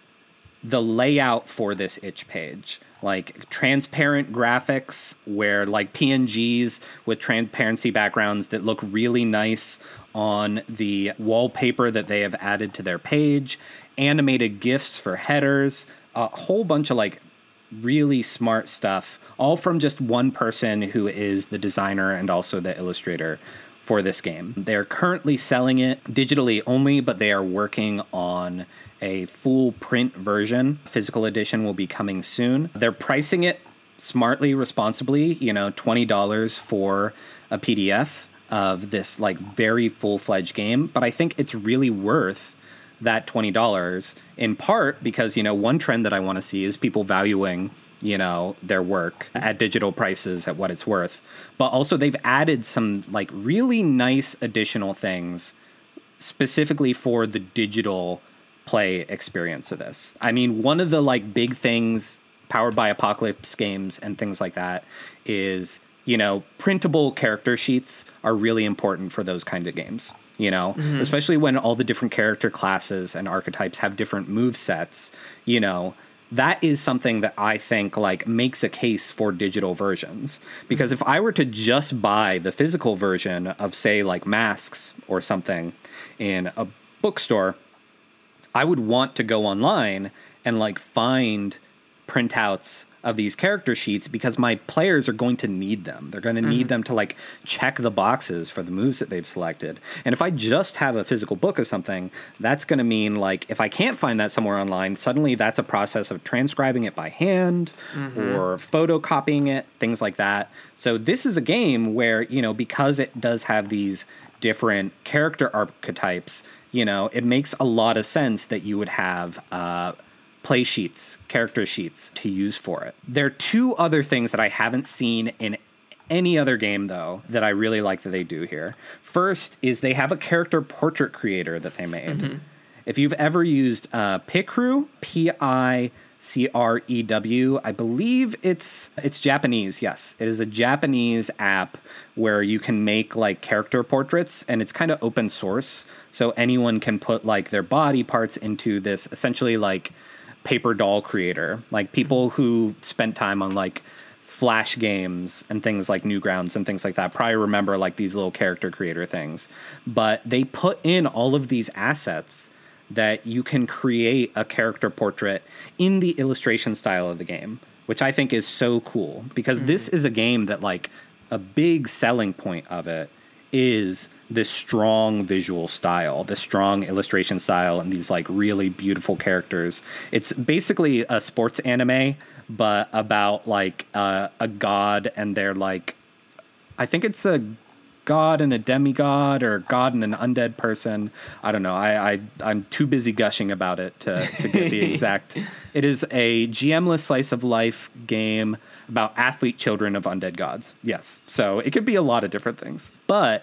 Speaker 5: the layout for this itch page. Like transparent graphics where like P N Gs with transparency backgrounds that look really nice on the wallpaper that they have added to their page, animated GIFs for headers, a whole bunch of like really smart stuff, all from just one person who is the designer and also the illustrator for this game. They're currently selling it digitally only, but they are working on a full print version. Physical edition will be coming soon. They're pricing it smartly, responsibly, you know, twenty dollars for a P D F of this like very full-fledged game. But I think it's really worth that twenty dollars, in part because, you know, one trend that I want to see is people valuing, you know, their work at digital prices at what it's worth. But also they've added some like really nice additional things specifically for the digital play experience of this. I mean, one of the like big things powered by Apocalypse games and things like that is, you know, printable character sheets are really important for those kind of games, you know, mm-hmm. especially when all the different character classes and archetypes have different move sets, you know. That is something that I think like makes a case for digital versions, because if I were to just buy the physical version of, say, like Masks or something in a bookstore, I would want to go online and like find printouts of these character sheets because my players are going to need them. They're going to need mm-hmm. them to like check the boxes for the moves that they've selected. And if I just have a physical book of something, that's going to mean like if I can't find that somewhere online, suddenly that's a process of transcribing it by hand mm-hmm. or photocopying it, things like that. So this is a game where, you know, because it does have these different character archetypes, you know, it makes a lot of sense that you would have uh, play sheets, character sheets to use for it. There are two other things that I haven't seen in any other game, though, that I really like that they do here. First is they have a character portrait creator that they made. Mm-hmm. If you've ever used uh, Picrew, P I C R E W, I believe it's it's Japanese, yes. It is a Japanese app where you can make like character portraits, and it's kind of open source, so anyone can put like their body parts into this essentially like paper doll creator. Like people who spent time on like Flash games and things like Newgrounds and things like that probably remember like these little character creator things. But they put in all of these assets that you can create a character portrait in the illustration style of the game, which I think is so cool, because mm-hmm. this is a game that like a big selling point of it is this strong visual style, this strong illustration style, and these like really beautiful characters. It's basically a sports anime, but about like uh, a god and they're like, I think it's a god and a demigod, or god and an undead person. I don't know. I, I I'm too busy gushing about it to to get the exact. It is a G M-less slice of life game about athlete children of undead gods. Yes, so it could be a lot of different things, but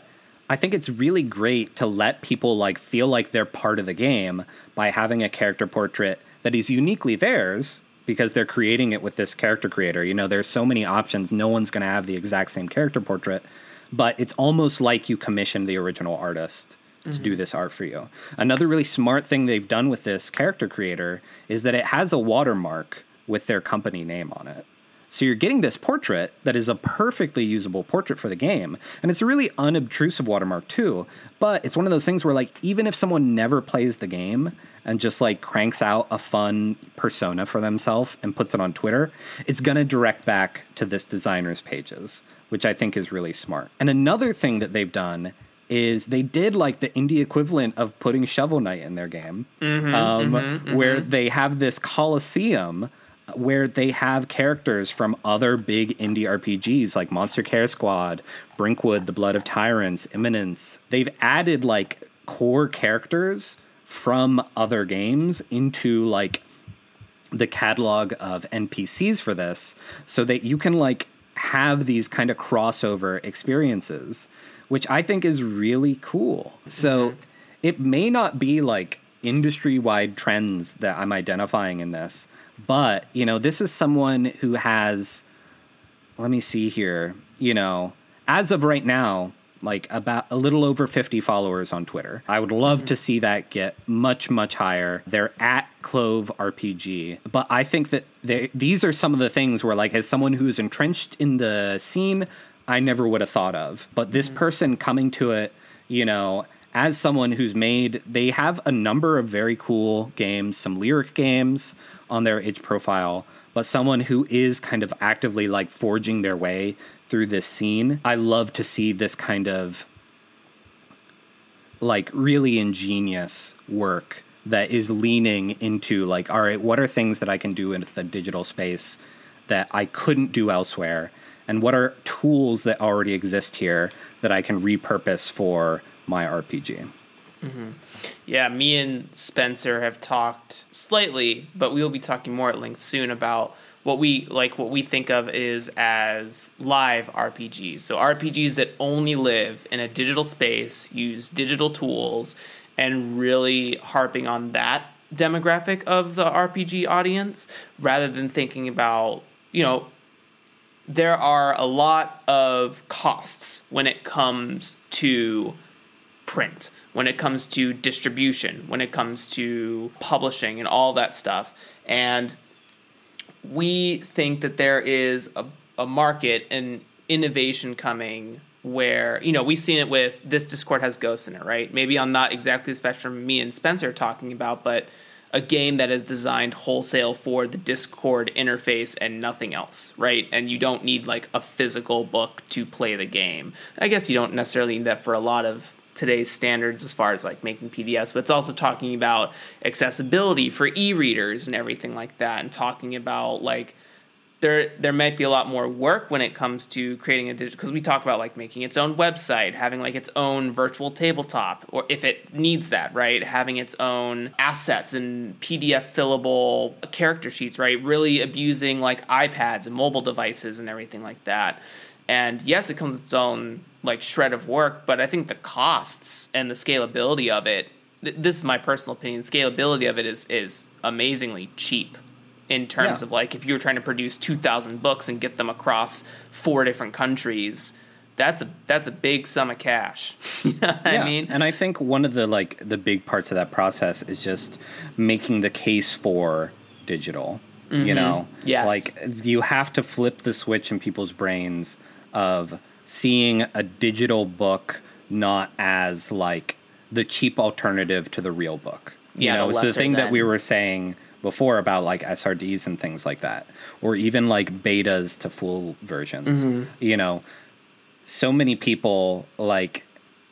Speaker 5: I think it's really great to let people like feel like they're part of the game by having a character portrait that is uniquely theirs because they're creating it with this character creator. You know, there's so many options. No one's going to have the exact same character portrait, but it's almost like you commissioned the original artist to mm-hmm. do this art for you. Another really smart thing they've done with this character creator is that it has a watermark with their company name on it. So you're getting this portrait that is a perfectly usable portrait for the game. And it's a really unobtrusive watermark too. But it's one of those things where like, even if someone never plays the game and just like cranks out a fun persona for themselves and puts it on Twitter, it's going to direct back to this designer's pages, which I think is really smart. And another thing that they've done is they did like the indie equivalent of putting Shovel Knight in their game,
Speaker 1: mm-hmm,
Speaker 5: um,
Speaker 1: mm-hmm,
Speaker 5: where
Speaker 1: mm-hmm.
Speaker 5: they have this Coliseum where they have characters from other big indie R P Gs like Monster Care Squad, Brinkwood, The Blood of Tyrants, Imminence. They've added like core characters from other games into like the catalog of N P Cs for this so that you can like have these kind of crossover experiences, which I think is really cool. So mm-hmm. it may not be like industry-wide trends that I'm identifying in this, but, you know, this is someone who has, let me see here, you know, as of right now, like about a little over fifty followers on Twitter. I would love mm-hmm. to see that get much, much higher. They're at Clove R P G. But I think that they, these are some of the things where, like, as someone who's entrenched in the scene, I never would have thought of. But this mm-hmm. person coming to it, you know, as someone who's made, they have a number of very cool games, some lyric games on their itch profile, but someone who is kind of actively like forging their way through this scene. I love to see this kind of like really ingenious work that is leaning into like, all right, what are things that I can do in the digital space that I couldn't do elsewhere? And what are tools that already exist here that I can repurpose for my R P G?
Speaker 1: Mm-hmm. Yeah, me and Spencer have talked slightly, but we will be talking more at length soon about what we like what we think of is as live R P Gs. So R P Gs that only live in a digital space, use digital tools, and really harping on that demographic of the R P G audience rather than thinking about, you know, there are a lot of costs when it comes to print, when it comes to distribution, when it comes to publishing and all that stuff. And we think that there is a, a market and innovation coming where, you know, we've seen it with this Discord has ghosts in it, right? Maybe on not exactly the spectrum me and Spencer are talking about, but a game that is designed wholesale for the Discord interface and nothing else, right? And you don't need like a physical book to play the game. I guess you don't necessarily need that for a lot of today's standards as far as like making P D Fs, but it's also talking about accessibility for e-readers and everything like that, and talking about like there there might be a lot more work when it comes to creating a digital, because we talk about like making its own website, having like its own virtual tabletop, or if it needs that, right, having its own assets and P D F fillable character sheets, right, really abusing like iPads and mobile devices and everything like that. And yes, it comes with its own like shred of work, but I think the costs and the scalability of it, th- this is my personal opinion, scalability of it is is amazingly cheap in terms yeah. of like if you were trying to produce two thousand books and get them across four different countries, that's a that's a big sum of cash. You know what yeah. I mean?
Speaker 5: And I think one of the like the big parts of that process is just making the case for digital. Mm-hmm. You know,
Speaker 1: yes.
Speaker 5: like you have to flip the switch in people's brains of seeing a digital book not as like the cheap alternative to the real book. You
Speaker 1: yeah,
Speaker 5: know,
Speaker 1: the
Speaker 5: it's the thing
Speaker 1: than.
Speaker 5: that we were saying before about like S R Ds and things like that, or even like betas to full versions. Mm-hmm. You know, so many people like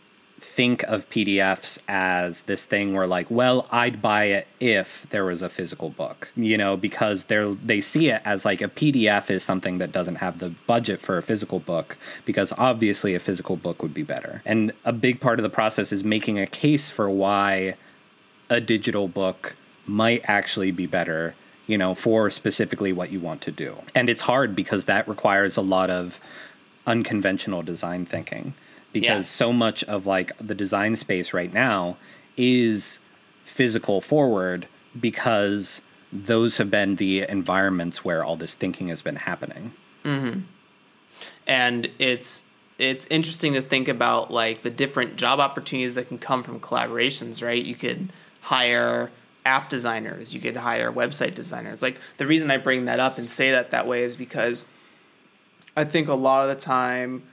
Speaker 5: think of P D Fs as this thing where like, well, I'd buy it if there was a physical book, you know, because they're they see it as like a P D F is something that doesn't have the budget for a physical book, because obviously a physical book would be better. And a big part of the process is making a case for why a digital book might actually be better, you know, for specifically what you want to do. And it's hard because that requires a lot of unconventional design thinking. because
Speaker 1: Yeah.
Speaker 5: so much of like the design space right now is physical forward, because those have been the environments where all this thinking has been happening.
Speaker 1: Mm-hmm. And it's it's interesting to think about like the different job opportunities that can come from collaborations, right? You could hire app designers, you could hire website designers. Like the reason I bring that up and say that that way is because I think a lot of the time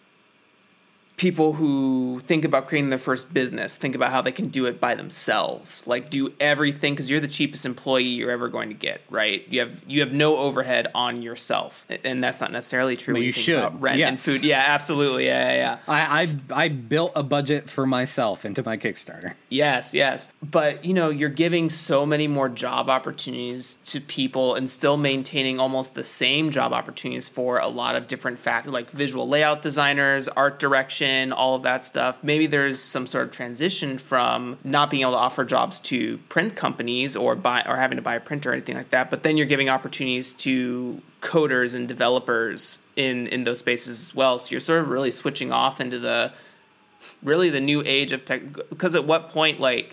Speaker 1: people who think about creating their first business think about how they can do it by themselves, like do everything, because you're the cheapest employee you're ever going to get, right? You have you have no overhead on yourself, and that's not necessarily true.
Speaker 5: But
Speaker 1: when
Speaker 5: you
Speaker 1: you think
Speaker 5: should.
Speaker 1: about rent
Speaker 5: Yes.
Speaker 1: and food. Yeah, absolutely. Yeah, yeah, yeah.
Speaker 5: I, I I built a budget for myself into my Kickstarter.
Speaker 1: Yes, yes. But, you know, you're giving so many more job opportunities to people and still maintaining almost the same job opportunities for a lot of different factors, like visual layout designers, art direction, all of that stuff. Maybe there's some sort of transition from not being able to offer jobs to print companies or buy or having to buy a printer or anything like that. But then you're giving opportunities to coders and developers in, in those spaces as well. So you're sort of really switching off into the really the new age of tech. Because at what point, like,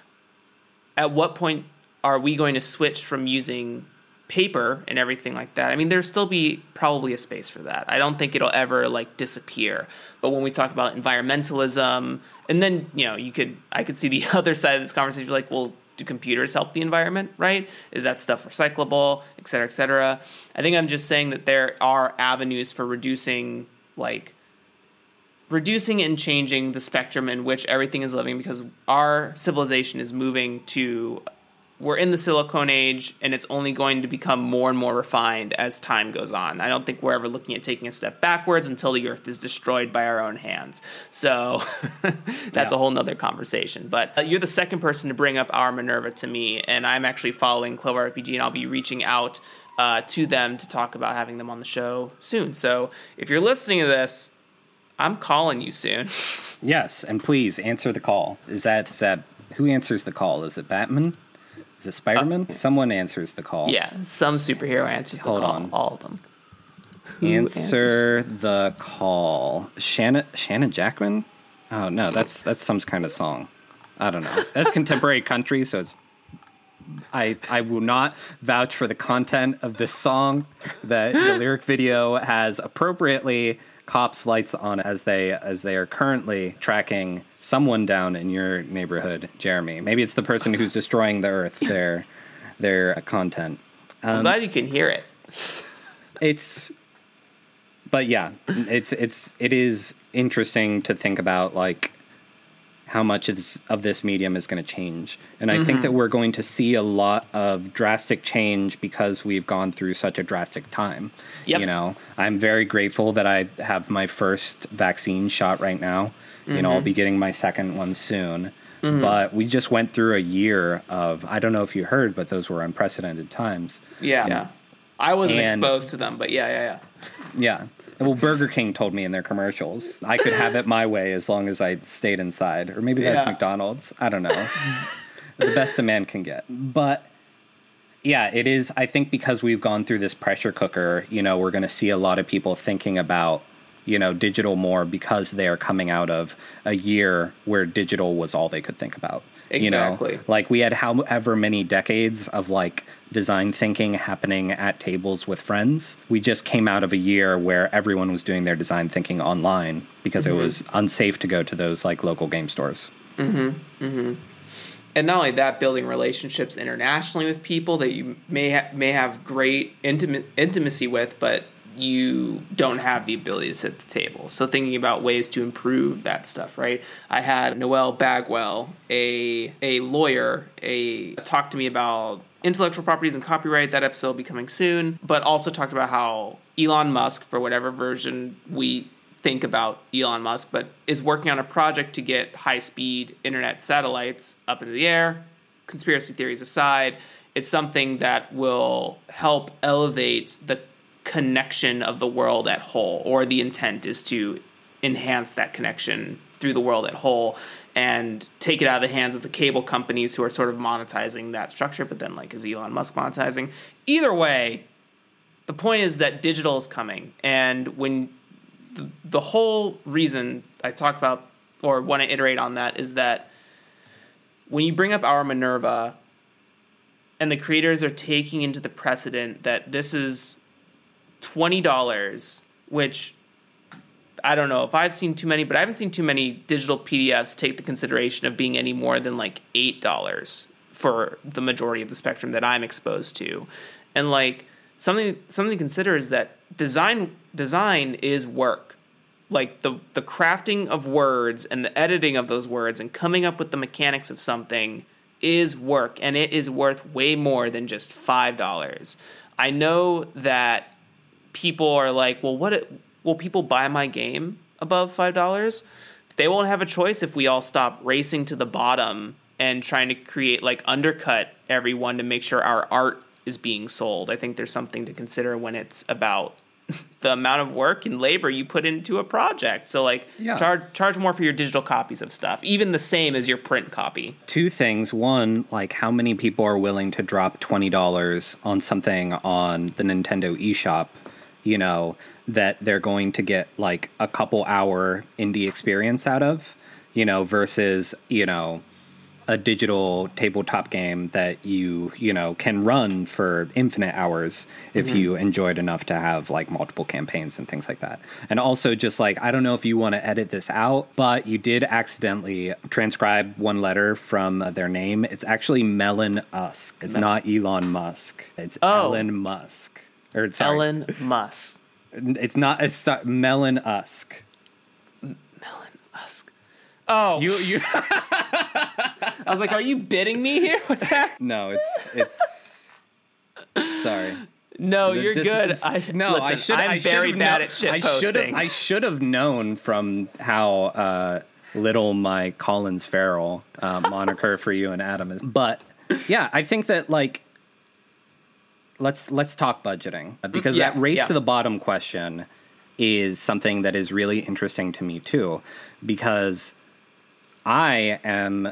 Speaker 1: at what point are we going to switch from using paper and everything like that? I mean, there'll still be probably a space for that. I don't think it'll ever like disappear. But when we talk about environmentalism, and then, you know, you could, I could see the other side of this conversation, like, well, do computers help the environment, right? Is that stuff recyclable, et cetera, et cetera? I think I'm just saying that there are avenues for reducing, like, reducing and changing the spectrum in which everything is living, because our civilization is moving to, we're in the Silicon Age, and it's only going to become more and more refined as time goes on. I don't think we're ever looking at taking a step backwards until the Earth is destroyed by our own hands. So that's
Speaker 5: Yeah.
Speaker 1: a whole nother conversation. But uh, you're the second person to bring up our Minerva to me, and I'm actually following Clover R P G, and I'll be reaching out uh, to them to talk about having them on the show soon. So if you're listening to this, I'm calling you soon.
Speaker 5: Yes, and please answer the call. Is that is that who answers the call? Is it Batman? Is it Spider-Man? Uh, Someone answers the call.
Speaker 1: Yeah, some superhero answers the
Speaker 5: Hold
Speaker 1: call.
Speaker 5: on.
Speaker 1: All of them. Who
Speaker 5: Answer
Speaker 1: answers?
Speaker 5: the call. Shannon Shannon Jackman? Oh no, that's that's some kind of song. I don't know. That's contemporary country, so it's I I will not vouch for the content of this song. That the lyric video has appropriately cops lights on as they as they are currently tracking someone down in your neighborhood, Jeremy. Maybe it's the person who's destroying the earth, their their content. Um,
Speaker 1: I'm glad you can hear it.
Speaker 5: It's but yeah, it's it's it is interesting to think about like how much of this, of this medium is going to change. And I mm-hmm. think that we're going to see a lot of drastic change because we've gone through such a drastic time.
Speaker 1: Yep.
Speaker 5: You know, I'm very grateful that I have my first vaccine shot right now. Mm-hmm. You know, I'll be getting my second one soon. Mm-hmm. But we just went through a year of, I don't know if you heard, but those were unprecedented times.
Speaker 1: Yeah. yeah. I wasn't
Speaker 5: and,
Speaker 1: exposed to them, but yeah, yeah, yeah.
Speaker 5: Yeah. Well, Burger King told me in their commercials I could have it my way as long as I stayed inside. Or maybe that's yeah. McDonald's. I don't know. The best a man can get. But, yeah, it is. I think because we've gone through this pressure cooker, you know, we're going to see a lot of people thinking about, you know, digital more because they are coming out of a year where digital was all they could think about.
Speaker 1: Exactly.
Speaker 5: You know, like we had however many decades of like design thinking happening at tables with friends. We just came out of a year where everyone was doing their design thinking online because mm-hmm. it was unsafe to go to those like local game stores.
Speaker 1: Mm-hmm. Mm-hmm. And not only that, building relationships internationally with people that you may ha- may have great intima- intimacy with, but you don't have the ability to sit at the table. So thinking about ways to improve that stuff, right? I had Noel Bagwell, a a lawyer, a talk to me about intellectual properties and copyright. That episode will be coming soon. But also talked about how Elon Musk, for whatever version we think about Elon Musk, but is working on a project to get high-speed internet satellites up into the air. Conspiracy theories aside, it's something that will help elevate the connection of the world at whole, or the intent is to enhance that connection through the world at whole and take it out of the hands of the cable companies who are sort of monetizing that structure. But then, like, is Elon Musk monetizing? Either way, the point is that digital is coming, and when the, the whole reason I talk about or want to iterate on that is that when you bring up Our Minerva and the creators are taking into the precedent that this is twenty dollars, which I don't know if I've seen too many, but I haven't seen too many digital P D Fs take the consideration of being any more than like eight dollars for the majority of the spectrum that I'm exposed to. And like something something to consider is that design design is work. Like the the crafting of words and the editing of those words and coming up with the mechanics of something is work, and it is worth way more than just five dollars. I know that people are like, well, what it, will people buy my game above five dollars? They won't have a choice if we all stop racing to the bottom and trying to create, like, undercut everyone to make sure our art is being sold. I think there's something to consider when it's about the amount of work and labor you put into a project. So, like,
Speaker 5: yeah.
Speaker 1: charge charge more for your digital copies of stuff, even the same as your print copy.
Speaker 5: Two things. One, like, how many people are willing to drop twenty dollars on something on the Nintendo eShop, you know, that they're going to get, like, a couple hour indie experience out of, you know, versus, you know, a digital tabletop game that you, you know, can run for infinite hours if mm-hmm. you enjoyed enough to have, like, multiple campaigns and things like that. And also just, like, I don't know if you want to edit this out, but you did accidentally transcribe one letter from uh, their name. It's actually Melon Usk. It's Mel- not Elon Musk. It's
Speaker 1: oh.
Speaker 5: Elon Musk. Or, sorry.
Speaker 1: Elon Musk.
Speaker 5: It's not, it's not Melon Usk.
Speaker 1: M- Melon Usk. Oh.
Speaker 5: You, you...
Speaker 1: I was like, are you bidding me here? What's that?
Speaker 5: No, it's it's. Sorry.
Speaker 1: No,
Speaker 5: It's
Speaker 1: you're
Speaker 5: just-
Speaker 1: good.
Speaker 5: it's-
Speaker 1: I,
Speaker 5: no,
Speaker 1: listen,
Speaker 5: I should.
Speaker 1: I'm
Speaker 5: I
Speaker 1: very
Speaker 5: should've
Speaker 1: bad
Speaker 5: kno-
Speaker 1: at shit
Speaker 5: I
Speaker 1: posting.
Speaker 5: should've- I should have known from how uh, little my Collins Farrell uh, moniker for you and Adam is. But yeah, I think that, like, let's let's talk budgeting, because
Speaker 1: Yeah,
Speaker 5: that race
Speaker 1: yeah.
Speaker 5: to the bottom question is something that is really interesting to me too, because I am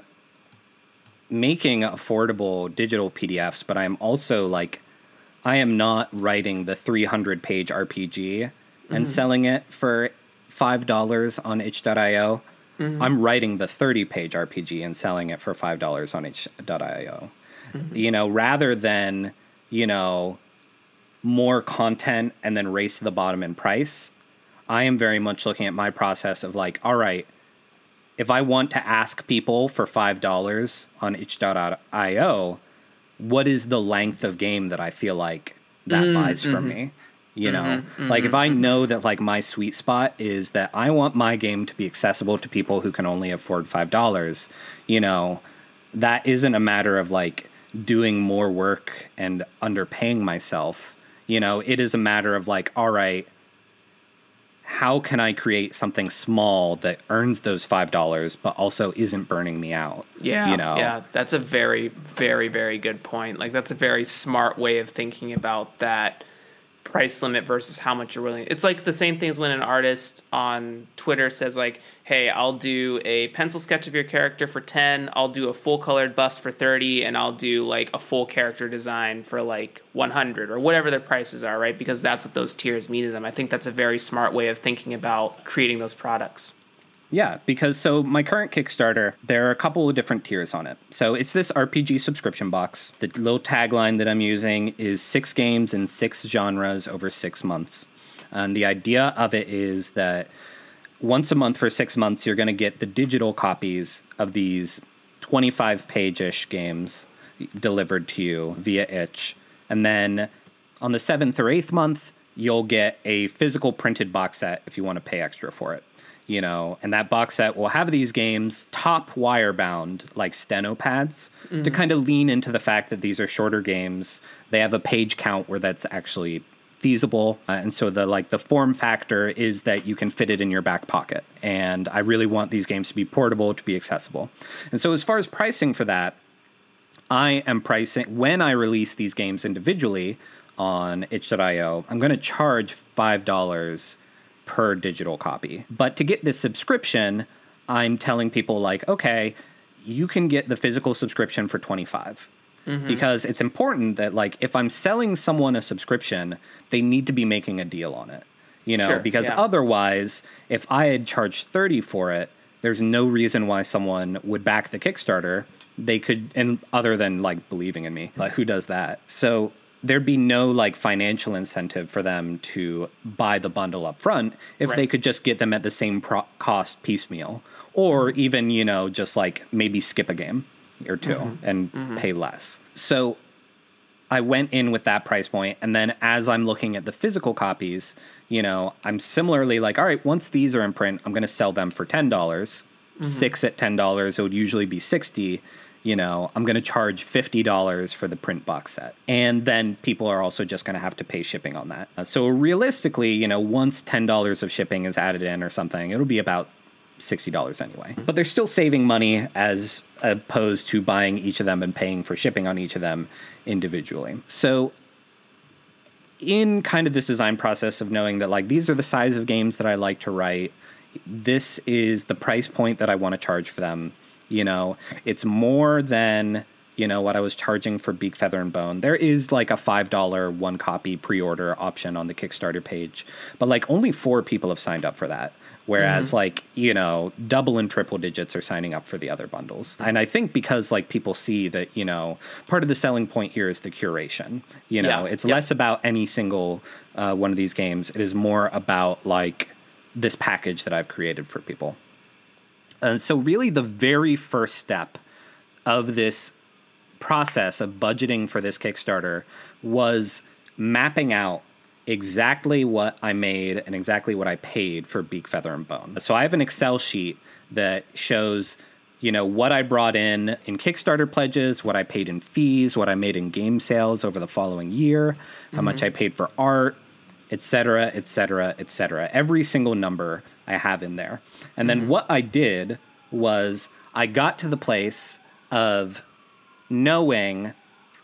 Speaker 5: making affordable digital P D Fs, but I'm also, like, I am not writing the three hundred page R P G mm-hmm. and selling it for five dollars on itch dot io. Mm-hmm. I'm writing the thirty page R P G and selling it for five dollars on itch dot io. Mm-hmm. You know, rather than, you know, more content and then race to the bottom in price, I am very much looking at my process of, like, all right, if I want to ask people for five dollars on itch dot io, what is the length of game that I feel like that mm, buys from mm-hmm. me? You know, mm-hmm, like, mm-hmm, if I mm-hmm. know that, like, my sweet spot is that I want my game to be accessible to people who can only afford five dollars, you know, that isn't a matter of, like, doing more work and underpaying myself. You know, it is a matter of, like, all right, how can I create something small that earns those five dollars but also isn't burning me out?
Speaker 1: Yeah,
Speaker 5: you know?
Speaker 1: Yeah, that's a very, very, very good point. Like, that's a very smart way of thinking about that price limit versus how much you're willing. It's like the same thing as when an artist on Twitter says, like, hey, I'll do a pencil sketch of your character for ten, I'll do a full colored bust for thirty, and I'll do, like, a full character design for, like, one hundred, or whatever their prices are, right? Because that's what those tiers mean to them. I think that's a very smart way of thinking about creating those products.
Speaker 5: Yeah, because so my current Kickstarter, there are a couple of different tiers on it. So it's this R P G subscription box. The little tagline that I'm using is six games in six genres over six months. And the idea of it is that once a month for six months, you're going to get the digital copies of these twenty-five page-ish games delivered to you via itch. And then on the seventh or eighth month, you'll get a physical printed box set if you want to pay extra for it. You know, and that box set will have these games top wire bound, like steno pads, mm-hmm. to kind of lean into the fact that these are shorter games. They have a page count where that's actually feasible. Uh, and so the, like, the form factor is that you can fit it in your back pocket. And I really want these games to be portable, to be accessible. And so as far as pricing for that, I am pricing, when I release these games individually on itch dot io, I'm going to charge five dollars per digital copy. But to get this subscription, I'm telling people, like, okay, you can get the physical subscription for twenty-five. Mm-hmm. Because it's important that, like, if I'm selling someone a subscription, they need to be making a deal on it. you know,
Speaker 1: Sure,
Speaker 5: because
Speaker 1: yeah.
Speaker 5: otherwise, if I had charged thirty for it, there's no reason why someone would back the Kickstarter. They could, and other than like believing in me, like who does that? So there'd be no like financial incentive for them to buy the bundle up front if
Speaker 1: Right.
Speaker 5: they could just get them at the same pro- cost piecemeal, or even, you know, just like maybe skip a game or two mm-hmm. and mm-hmm. pay less. So I went in with that price point, and then as I'm looking at the physical copies, you know, I'm similarly like, all right, once these are in print, I'm going to sell them for ten dollars. Mm-hmm. Six at ten dollars, it would usually be sixty dollars. You know, I'm going to charge fifty dollars for the print box set. And then people are also just going to have to pay shipping on that. Uh, so realistically, you know, once ten dollars of shipping is added in or something, it'll be about sixty dollars anyway. But they're still saving money as opposed to buying each of them and paying for shipping on each of them individually. So in kind of this design process of knowing that, like, these are the size of games that I like to write, this is the price point that I want to charge for them. You know, it's more than, you know, what I was charging for Beak, Feather, and Bone. There is like a five dollars one copy pre-order option on the Kickstarter page, but like only four people have signed up for that. Whereas mm-hmm. like, you know, double and triple digits are signing up for the other bundles. And I think because like people see that, you know, part of the selling point here is the curation. You know, yeah. it's yep. less about any single uh, one of these games. It is more about like this package that I've created for people. And so really the very first step of this process of budgeting for this Kickstarter was mapping out exactly what I made and exactly what I paid for Beak, Feather, and Bone. So I have an Excel sheet that shows, you know, what I brought in in Kickstarter pledges, what I paid in fees, what I made in game sales over the following year, how mm-hmm. much I paid for art, et cetera, et cetera, et cetera. Every single number I have in there. And then mm-hmm. what I did was I got to the place of knowing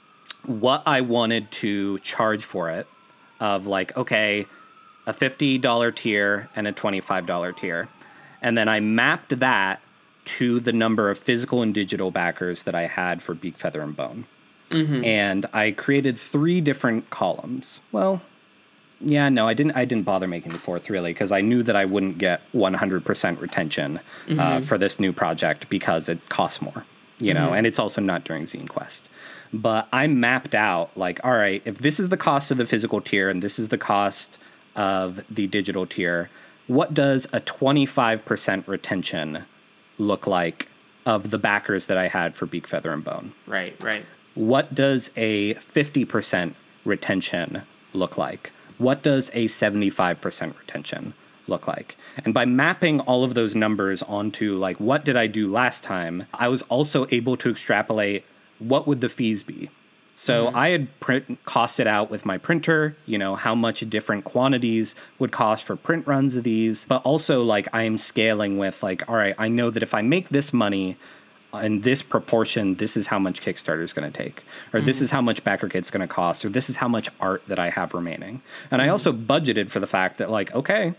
Speaker 5: what I wanted to charge for it, of like, okay, a fifty dollars tier and a twenty-five dollars tier. And then I mapped that to the number of physical and digital backers that I had for Beak, Feather, and Bone. Mm-hmm. And I created three different columns. Well, yeah, no, I didn't I didn't bother making the fourth, really, because I knew that I wouldn't get one hundred percent retention mm-hmm. uh, for this new project because it costs more, you know, mm-hmm. and it's also not during Zine Quest. But I mapped out, like, all right, if this is the cost of the physical tier and this is the cost of the digital tier, what does a twenty-five percent retention look like of the backers that I had for Beak, Feather, and Bone?
Speaker 1: Right, right.
Speaker 5: What does a fifty percent retention look like? What does a seventy-five percent retention look like? And by mapping all of those numbers onto, like, what did I do last time, I was also able to extrapolate what would the fees be. So mm-hmm. I had print costed out with my printer, you know, how much different quantities would cost for print runs of these, but also, like, I am scaling with, like, all right, I know that if I make this money in this proportion, this is how much Kickstarter is going to take, or mm-hmm. this is how much BackerKit's going to cost, or this is how much art that I have remaining. And mm-hmm. I also budgeted for the fact that, like, okay,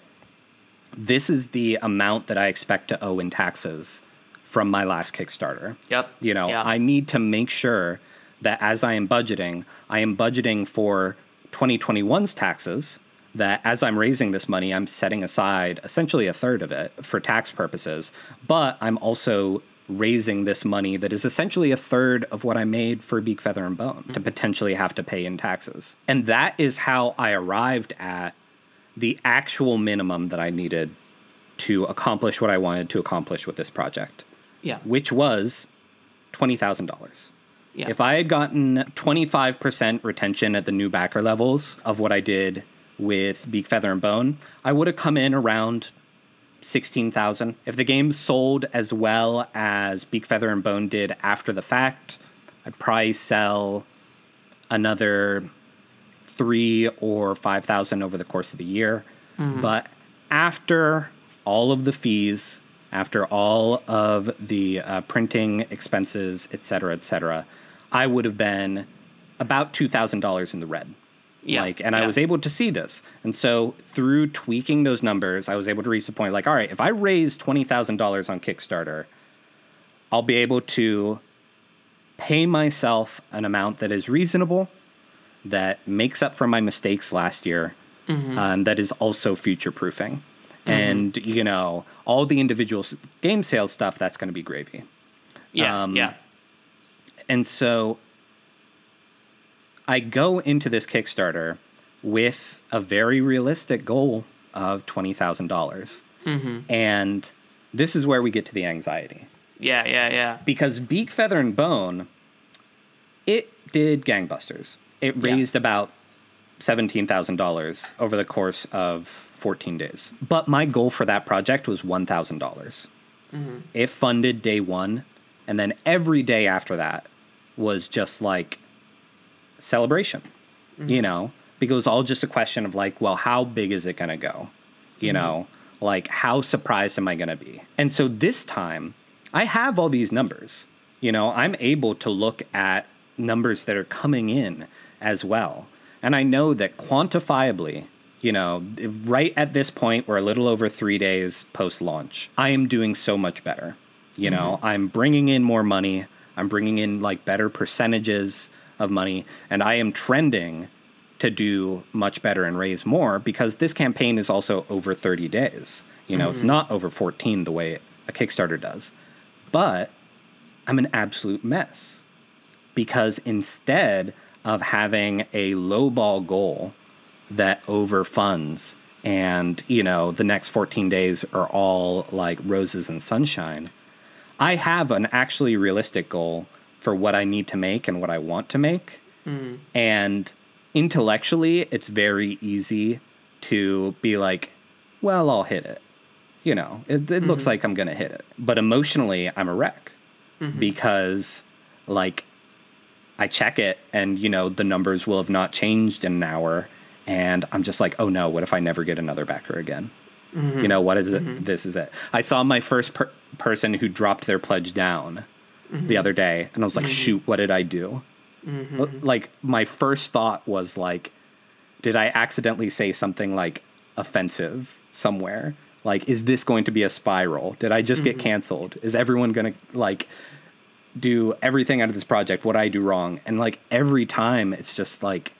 Speaker 5: this is the amount that I expect to owe in taxes from my last Kickstarter.
Speaker 1: Yep.
Speaker 5: You know,
Speaker 1: yeah.
Speaker 5: I need to make sure that as I am budgeting, I am budgeting for twenty twenty-one's taxes, that as I'm raising this money, I'm setting aside essentially a third of it for tax purposes, but I'm also raising this money that is essentially a third of what I made for Beak, Feather, and Bone mm-hmm. to potentially have to pay in taxes. And that is how I arrived at the actual minimum that I needed to accomplish what I wanted to accomplish with this project.
Speaker 1: Yeah.
Speaker 5: Which was twenty thousand dollars.
Speaker 1: Yeah.
Speaker 5: If I had gotten twenty-five percent retention at the new backer levels of what I did with Beak, Feather, and Bone, I would have come in around sixteen thousand. If the game sold as well as Beak, Feather, and Bone did after the fact, I'd probably sell another three or five thousand over the course of the year. Mm-hmm. But after all of the fees, after all of the uh, printing expenses, et cetera, et cetera, I would have been about two thousand dollars in the red.
Speaker 1: Yeah.
Speaker 5: Like, and
Speaker 1: yeah.
Speaker 5: I was able to see this. And so through tweaking those numbers, I was able to reach the point, like, all right, if I raise twenty thousand dollars on Kickstarter, I'll be able to pay myself an amount that is reasonable, that makes up for my mistakes last year, mm-hmm. um, that is also future-proofing. Mm-hmm. And, you know, all the individual game sales stuff, that's going to be gravy.
Speaker 1: Yeah, um, yeah.
Speaker 5: And so I go into this Kickstarter with a very realistic goal of twenty thousand dollars. Mm-hmm. And this is where we get to the anxiety.
Speaker 1: Yeah, yeah, yeah.
Speaker 5: Because Beak, Feather, and Bone, it did gangbusters. It raised yeah. about seventeen thousand dollars over the course of fourteen days. But my goal for that project was one thousand dollars. Mm-hmm. It funded day one, and then every day after that was just like celebration, mm-hmm. you know, because it was all just a question of like, well, how big is it going to go? You mm-hmm. know, like how surprised am I going to be? And so this time I have all these numbers, you know, I'm able to look at numbers that are coming in as well. And I know that quantifiably, you know, right at this point, we're a little over three days post-launch, I am doing so much better. You know, mm-hmm. I'm bringing in more money. I'm bringing in like better percentages of money, and I am trending to do much better and raise more because this campaign is also over thirty days. You know, mm-hmm. it's not over fourteen the way a Kickstarter does. But I'm an absolute mess because instead of having a lowball goal that overfunds and, you know, the next fourteen days are all like roses and sunshine, I have an actually realistic goal for what I need to make and what I want to make. Mm-hmm. And intellectually, it's very easy to be like, well, I'll hit it. You know, it, it mm-hmm. looks like I'm going to hit it. But emotionally, I'm a wreck mm-hmm. because, like, I check it and, you know, the numbers will have not changed in an hour. And I'm just like, oh, no, what if I never get another backer again? Mm-hmm. You know, what is it? Mm-hmm. This is it. I saw my first per- person who dropped their pledge down mm-hmm. the other day. And I was like, mm-hmm. shoot, what did I do? Mm-hmm. Like, my first thought was like, did I accidentally say something like offensive somewhere? Like, is this going to be a spiral? Did I just mm-hmm. get canceled? Is everyone going to like do everything out of this project? What I do wrong? And like every time it's just like,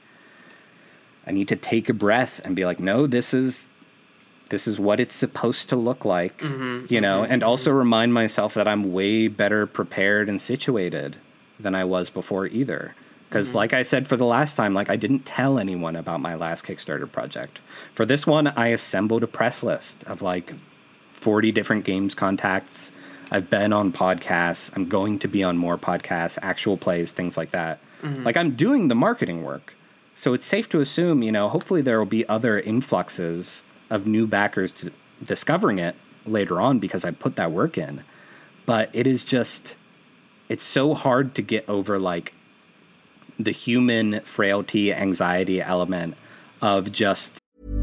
Speaker 5: I need to take a breath and be like, no, this is, this is what it's supposed to look like, mm-hmm, you know, mm-hmm, and also remind myself that I'm way better prepared and situated than I was before either. Because mm-hmm. like I said for the last time, like I didn't tell anyone about my last Kickstarter project. For this one, I assembled a press list of like forty different games contacts. I've been on podcasts. I'm going to be on more podcasts, actual plays, things like that. Mm-hmm. Like I'm doing the marketing work. So it's safe to assume, you know, hopefully there will be other influxes of new backers to discovering it later on because I put that work in. But it is just, it's so hard to get over like the human frailty, anxiety element of just.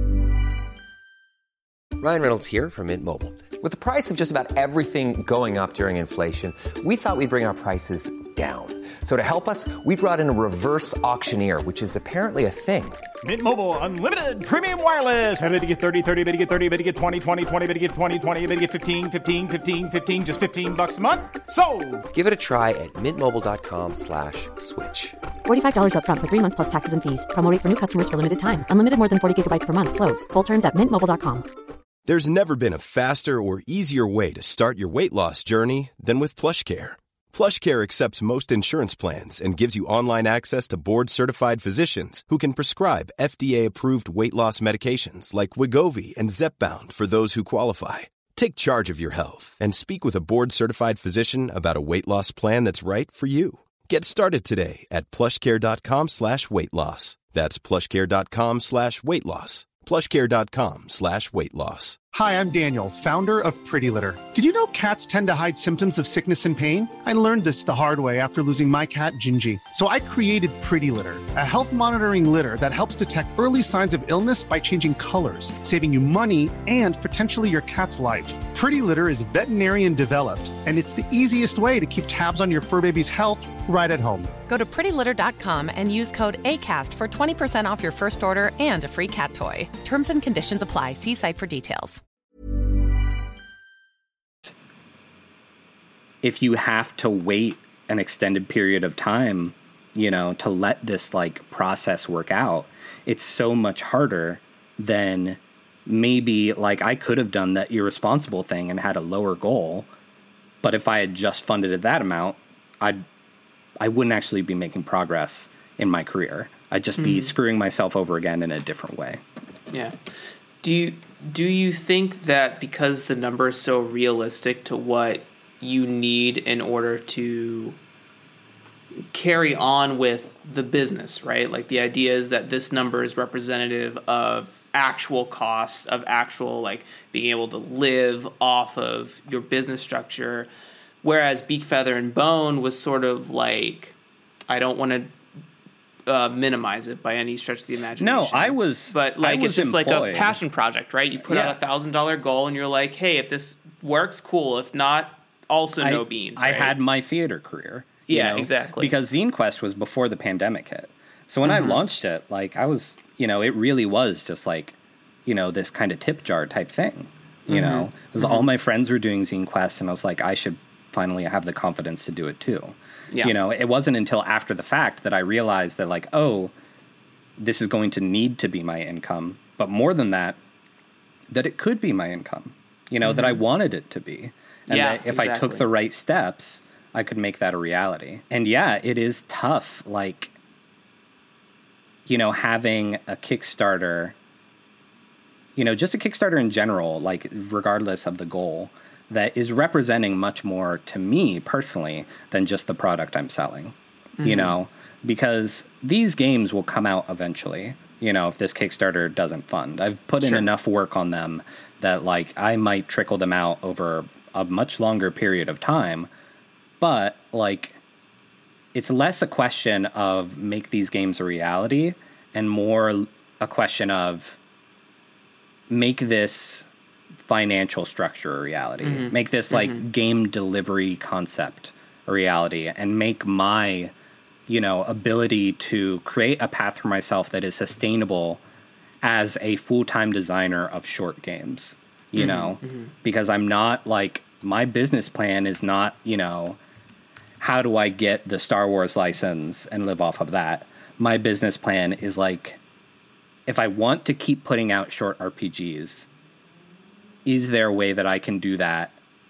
Speaker 6: Ryan Reynolds here from Mint Mobile. With the price of just about everything going up during inflation, we thought we'd bring our prices down. So to help us, we brought in a reverse auctioneer, which is apparently a thing.
Speaker 7: Mint Mobile Unlimited Premium Wireless. How to get thirty, thirty, how to get thirty, how to get twenty, twenty, twenty, how to get twenty, twenty, how to get fifteen, fifteen, fifteen, fifteen, just fifteen bucks a month? Sold!
Speaker 6: Give it a try at mintmobile.com slash switch.
Speaker 8: forty-five dollars up front for three months plus taxes and fees. Promo rate for new customers for limited time. Unlimited more than forty gigabytes per month. Slows full terms at mint mobile dot com.
Speaker 9: There's never been a faster or easier way to start your weight loss journey than with PlushCare. PlushCare accepts most insurance plans and gives you online access to board-certified physicians who can prescribe F D A-approved weight loss medications like Wegovy and Zepbound for those who qualify. Take charge of your health and speak with a board-certified physician about a weight loss plan that's right for you. Get started today at plushcare.com slash weight loss. That's plushcare.com slash weight loss. plushcare.com slash weight loss.
Speaker 2: Hi, I'm Daniel, founder of Pretty Litter. Did you know cats tend to hide symptoms of sickness and pain? I learned this the hard way after losing my cat, Gingy. So I created Pretty Litter, a health monitoring litter that helps detect early signs of illness by changing colors, saving you money and potentially your cat's life. Pretty Litter is veterinarian developed, and it's the easiest way to keep tabs on your fur baby's health right at home.
Speaker 3: Go to pretty litter dot com and use code ACAST for twenty percent off your first order and a free cat toy. Terms and conditions apply. See site for details.
Speaker 5: If you have to wait an extended period of time, you know, to let this like process work out, it's so much harder then maybe like I could have done that irresponsible thing and had a lower goal. But if I had just funded it that amount, I'd, I wouldn't actually be making progress in my career. I'd just be mm. screwing myself over again in a different way.
Speaker 1: Yeah. Do you, do you think that because the number is so realistic to what you need in order to carry on with the business, right? Like the idea is that this number is representative of actual costs, of actual like being able to live off of your business structure, whereas Beak, Feather, and Bone was sort of like, I don't want to uh, minimize it by any stretch of the imagination.
Speaker 5: No, I was,
Speaker 1: but like
Speaker 5: I was
Speaker 1: it's just
Speaker 5: employed.
Speaker 1: like a passion project, right? You put
Speaker 5: yeah.
Speaker 1: out a thousand dollar goal, and you're like, hey, if this works, cool. If not, also no
Speaker 5: I,
Speaker 1: beans.
Speaker 5: I
Speaker 1: right?
Speaker 5: had my theater career.
Speaker 1: Yeah,
Speaker 5: you know,
Speaker 1: exactly.
Speaker 5: Because Zine Quest was before the pandemic hit. So when mm-hmm. I launched it, like I was, you know, it really was just like, you know, this kind of tip jar type thing. You mm-hmm. know, it was mm-hmm. all my friends were doing Zine Quest, and I was like, I should finally have the confidence to do it too. Yeah. You know, it wasn't until after the fact that I realized that like, oh, this is going to need to be my income. But more than that, that it could be my income, you know, mm-hmm. that I wanted it to be. And
Speaker 1: yeah,
Speaker 5: that if
Speaker 1: exactly.
Speaker 5: I took the right steps, I could make that a reality. And yeah, it is tough. Like, you know, having a Kickstarter, you know, just a Kickstarter in general, like regardless of the goal, that is representing much more to me personally than just the product I'm selling, mm-hmm. you know, because these games will come out eventually, you know, if this Kickstarter doesn't fund. I've put in
Speaker 1: sure.
Speaker 5: enough work on them that like I might trickle them out over a much longer period of time. But, like, it's less a question of make these games a reality and more a question of make this financial structure a reality. Mm-hmm. Make this, like, mm-hmm. game delivery concept a reality and make my, you know, ability to create a path for myself that is sustainable as a full-time designer of short games, you mm-hmm. know? Mm-hmm. Because I'm not, like, my business plan is not, you know, how do I get the Star Wars license and live off of that? My business plan is like, if I want to keep putting out short R P Gs, is there a way that I can do that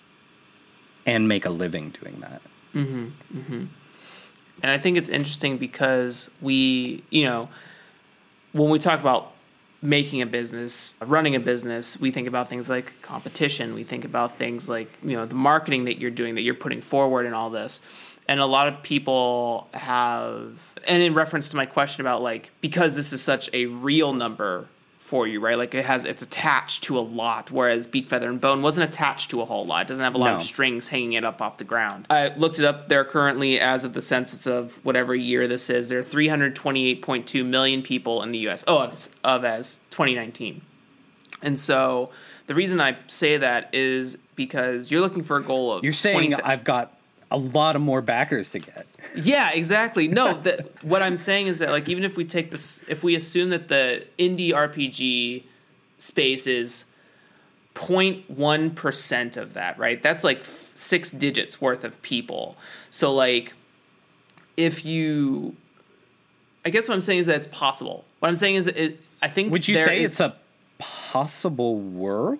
Speaker 5: and make a living doing that?
Speaker 1: Mm-hmm, mm-hmm. And I think it's interesting because we, you know, when we talk about making a business, running a business, we think about things like competition. We think about things like, you know, the marketing that you're doing, that you're putting forward and all this. And a lot of people have, and in reference to my question about like, because this is such a real number for you, right? Like it has, it's attached to a lot, whereas Beak, Feather, and Bone wasn't attached to a whole lot. It doesn't have a lot
Speaker 5: no.
Speaker 1: of strings hanging it up off the ground. I looked it up. There currently, as of the census of whatever year this is, there are three hundred twenty-eight point two million people in the U S. Oh, of, of as twenty nineteen. And so the reason I say that is because you're looking for a goal of
Speaker 5: You're saying th- I've got a lot of more backers to get.
Speaker 1: Yeah, exactly. No, that what I'm saying is that like even if we take this, if we assume that the indie R P G space is zero point one percent of that, right? That's like f- six digits worth of people. So like if you, I guess what I'm saying is that it's possible. What I'm saying is it. I think.
Speaker 5: Would you
Speaker 1: there
Speaker 5: say
Speaker 1: is,
Speaker 5: it's a possible world?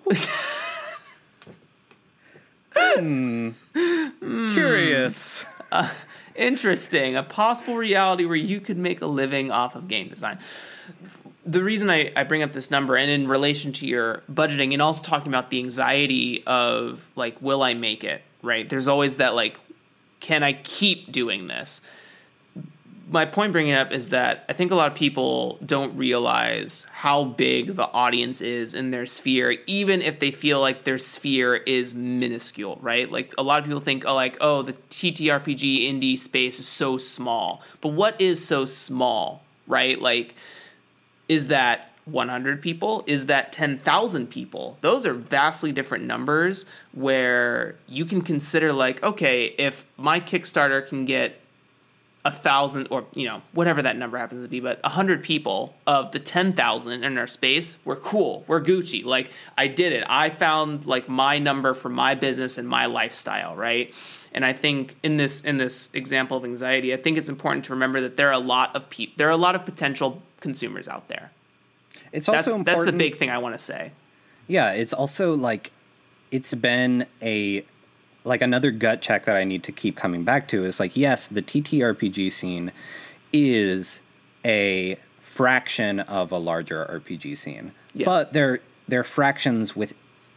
Speaker 5: Hmm. Curious.
Speaker 1: Uh, interesting. A possible reality where you could make a living off of game design. The reason I, I bring up this number, and in relation to your budgeting, and also talking about the anxiety of, like, will I make it, right? There's always that, like, can I keep doing this? My point bringing it up is that I think a lot of people don't realize how big the audience is in their sphere, even if they feel like their sphere is minuscule, right? Like a lot of people think, oh, like, oh, the T T R P G indie space is so small. But what is so small, right? Like, is that one hundred people? Is that ten thousand people? Those are vastly different numbers where you can consider like, okay, if my Kickstarter can get a thousand or, you know, whatever that number happens to be, but a hundred people of the ten thousand in our space, we're cool. We're Gucci. Like I did it. I found like my number for my business and my lifestyle. Right. And I think in this, in this example of anxiety, I think it's important to remember that there are a lot of people, there are a lot of potential consumers out there.
Speaker 5: It's also
Speaker 1: that's,
Speaker 5: important.
Speaker 1: That's the big thing I want to say.
Speaker 5: Yeah, it's also like, it's been a, like another gut check that I need to keep coming back to is like, yes, the T T R P G scene is a fraction of a larger R P G scene, yeah. but they're, they're fractions with,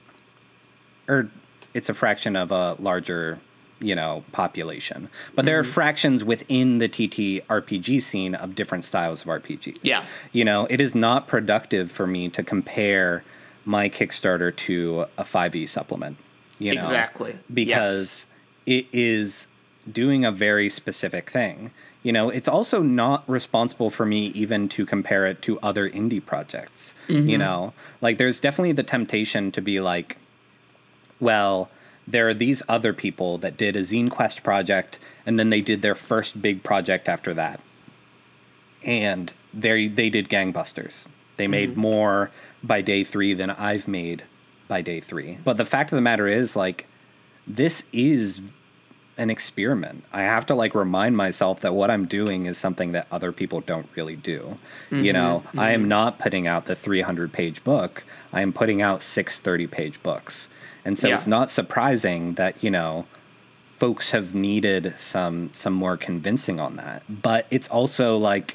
Speaker 5: or it's a fraction of a larger, you know, population. But mm-hmm. there are fractions within the T T R P G scene of different styles of R P G.
Speaker 1: Yeah.
Speaker 5: You know, it is not productive for me to compare my Kickstarter to a five E supplement. You know,
Speaker 1: exactly.
Speaker 5: Because
Speaker 1: yes.
Speaker 5: it is doing a very specific thing. You know, it's also not responsible for me even to compare it to other indie projects. Mm-hmm. You know, like there's definitely the temptation to be like, well, there are these other people that did a Zine Quest project, and then they did their first big project after that. And they they did gangbusters. They made mm-hmm. more by day three than I've made by day three. But the fact of the matter is, like, this is an experiment. I have to, like, remind myself that what I'm doing is something that other people don't really do. Mm-hmm. You know, mm-hmm. I am not putting out the three hundred page book. I am putting out six thirty page books. And so yeah. it's not surprising that, you know, folks have needed some some more convincing on that. But it's also like,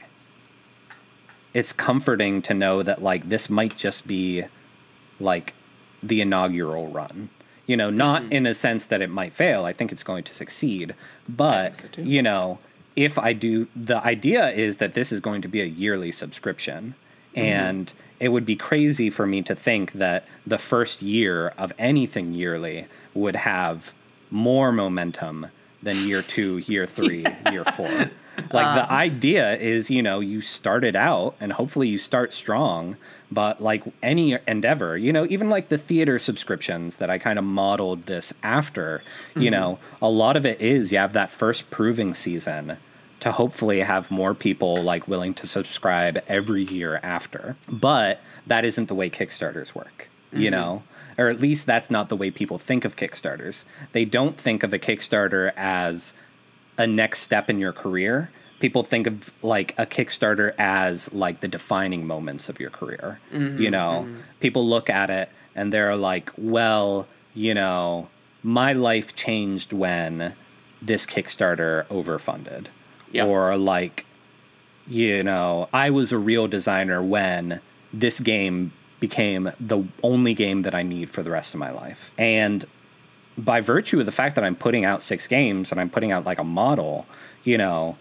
Speaker 5: it's comforting to know that like this might just be like the inaugural run. You know, not mm-hmm. in a sense that it might fail. I think it's going to succeed. But, so you know, if I do, the idea is that this is going to be a yearly subscription. Mm-hmm. And it would be crazy for me to think that the first year of anything yearly would have more momentum than year two, year three, yeah. year four. Like um, the idea is, you know, you started out and hopefully you start strong, but like any endeavor, you know, even like the theater subscriptions that I kind of modeled this after, mm-hmm. you know, a lot of it is you have that first proving season to hopefully have more people like willing to subscribe every year after. But that isn't the way Kickstarters work, mm-hmm. you know, or at least that's not the way people think of Kickstarters. They don't think of a Kickstarter as a next step in your career. People think of like a Kickstarter as like the defining moments of your career. Mm-hmm, you know, mm-hmm. people look at it and they're like, well, you know, my life changed when this Kickstarter overfunded. Yep. Or like, you know, I was a real designer when this game became the only game that I need for the rest of my life. And by virtue of the fact that I'm putting out six games and I'm putting out like a model, you know,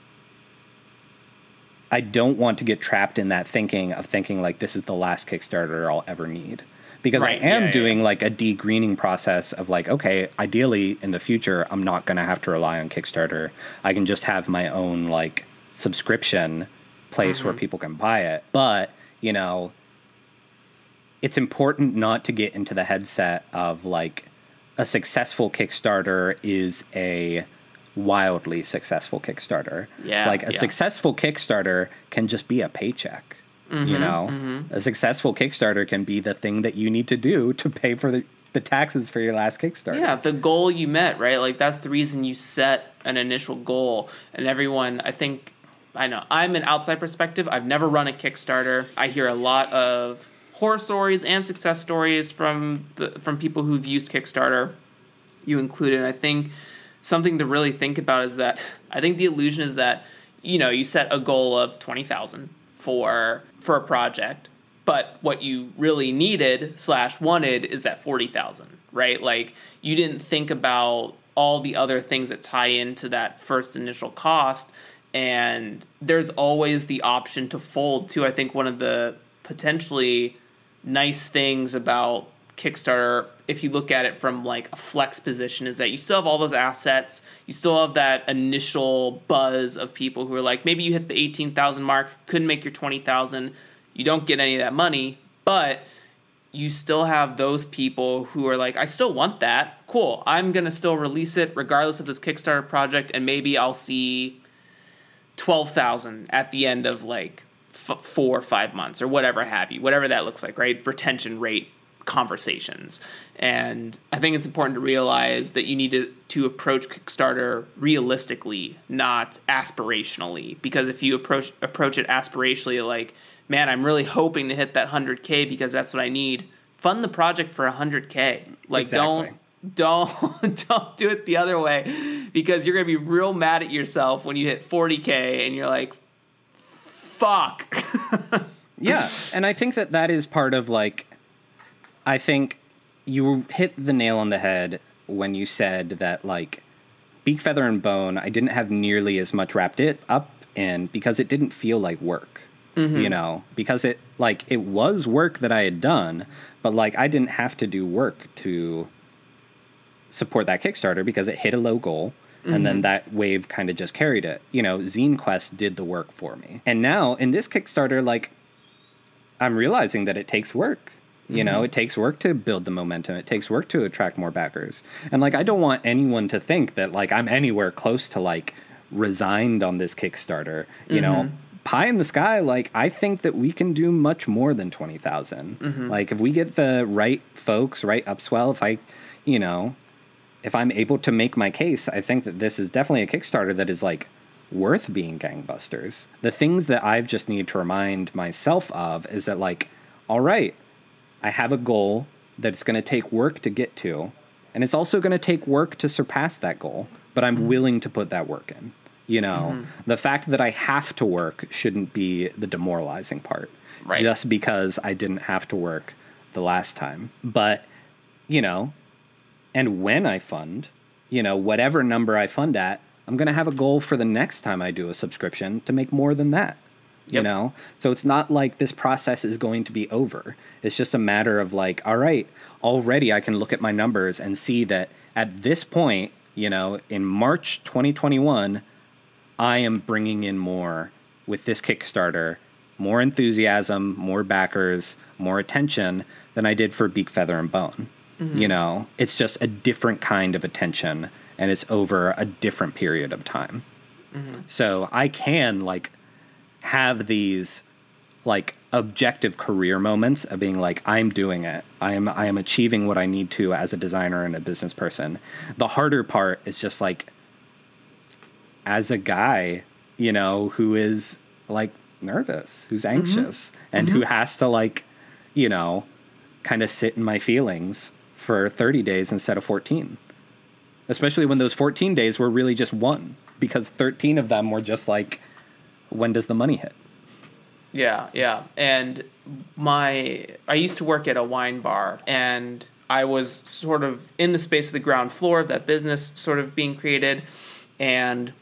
Speaker 5: I don't want to get trapped in that thinking of thinking like this is the last Kickstarter I'll ever need. Because right, I am yeah, doing yeah. like a de-greening process of like, okay, ideally in the future, I'm not going to have to rely on Kickstarter. I can just have my own like subscription place mm-hmm. where people can buy it. But, you know, it's important not to get into the headset of like a successful Kickstarter is a wildly successful Kickstarter. Yeah. Like a yeah. successful Kickstarter can just be a paycheck. Mm-hmm, you know, mm-hmm. a successful Kickstarter can be the thing that you need to do to pay for the, the taxes for your last Kickstarter.
Speaker 1: Yeah, the goal you met, right? Like, that's the reason you set an initial goal. And everyone, I think, I know, I'm an outside perspective. I've never run a Kickstarter. I hear a lot of horror stories and success stories from the, from people who've used Kickstarter, you included. I think something to really think about is that I think the illusion is that, you know, you set a goal of twenty thousand for for a project, but what you really needed slash wanted is that forty thousand, right? Like, you didn't think about all the other things that tie into that first initial cost, and there's always the option to fold too. I think one of the potentially nice things about Kickstarter, if you look at it from like a flex position, is that you still have all those assets. You still have that initial buzz of people who are like, maybe you hit the eighteen thousand mark, couldn't make your twenty thousand. You don't get any of that money, but you still have those people who are like, I still want that. Cool. I'm going to still release it regardless of this Kickstarter project. And maybe I'll see twelve thousand at the end of like f- four or five months or whatever have you, whatever that looks like, right? Retention rate conversations. And I think it's important to realize that you need to to approach Kickstarter realistically, not aspirationally. Because if you approach approach it aspirationally, like, man, I'm really hoping to hit that one hundred K because that's what I need. Fund the project for one hundred K. Like,
Speaker 5: Exactly.
Speaker 1: don't don't don't do it the other way, because you're gonna be real mad at yourself when you hit forty K and you're like, fuck.
Speaker 5: Yeah, and I think that that is part of, like, I think you hit the nail on the head when you said that, like, Beak, Feather, and Bone, I didn't have nearly as much wrapped it up in because it didn't feel like work, mm-hmm. you know, because it, like, it was work that I had done, but, like, I didn't have to do work to support that Kickstarter because it hit a low goal. Mm-hmm. And then that wave kind of just carried it. You know, Zine Quest did the work for me. And now in this Kickstarter, like, I'm realizing that it takes work. You mm-hmm. know, it takes work to build the momentum. It takes work to attract more backers. And, like, I don't want anyone to think that, like, I'm anywhere close to, like, resigned on this Kickstarter. You mm-hmm. know, pie in the sky, like, I think that we can do much more than twenty thousand. Mm-hmm. Like, if we get the right folks, right upswell, if I, you know, if I'm able to make my case, I think that this is definitely a Kickstarter that is, like, worth being gangbusters. The things that I've just need to remind myself of is that, like, all right, I have a goal that it's going to take work to get to, and it's also going to take work to surpass that goal, but I'm mm-hmm. willing to put that work in. You know, mm-hmm. the fact that I have to work shouldn't be the demoralizing part, right. Just because I didn't have to work the last time. But, you know, and when I fund, you know, whatever number I fund at, I'm going to have a goal for the next time I do a subscription to make more than that, you yep. know? So it's not like this process is going to be over. It's just a matter of, like, all right, already I can look at my numbers and see that at this point, you know, in March twenty twenty-one, I am bringing in more with this Kickstarter, more enthusiasm, more backers, more attention than I did for Beak, Feather, and Bone. Mm-hmm. You know, it's just a different kind of attention, and it's over a different period of time. Mm-hmm. So I can, like, have these, like, objective career moments of being like, I'm doing it. I am I am achieving what I need to as a designer and a business person. The harder part is just, like, as a guy, you know, who is, like, nervous, who's anxious, mm-hmm. and mm-hmm. who has to, like, you know, kind of sit in my feelings for thirty days instead of fourteen. Especially when those fourteen days were really just one, because thirteen of them were just like, when does the money hit?
Speaker 1: Yeah, yeah. And my, I used to work at a wine bar, and I was sort of in the space of the ground floor of that business sort of being created. And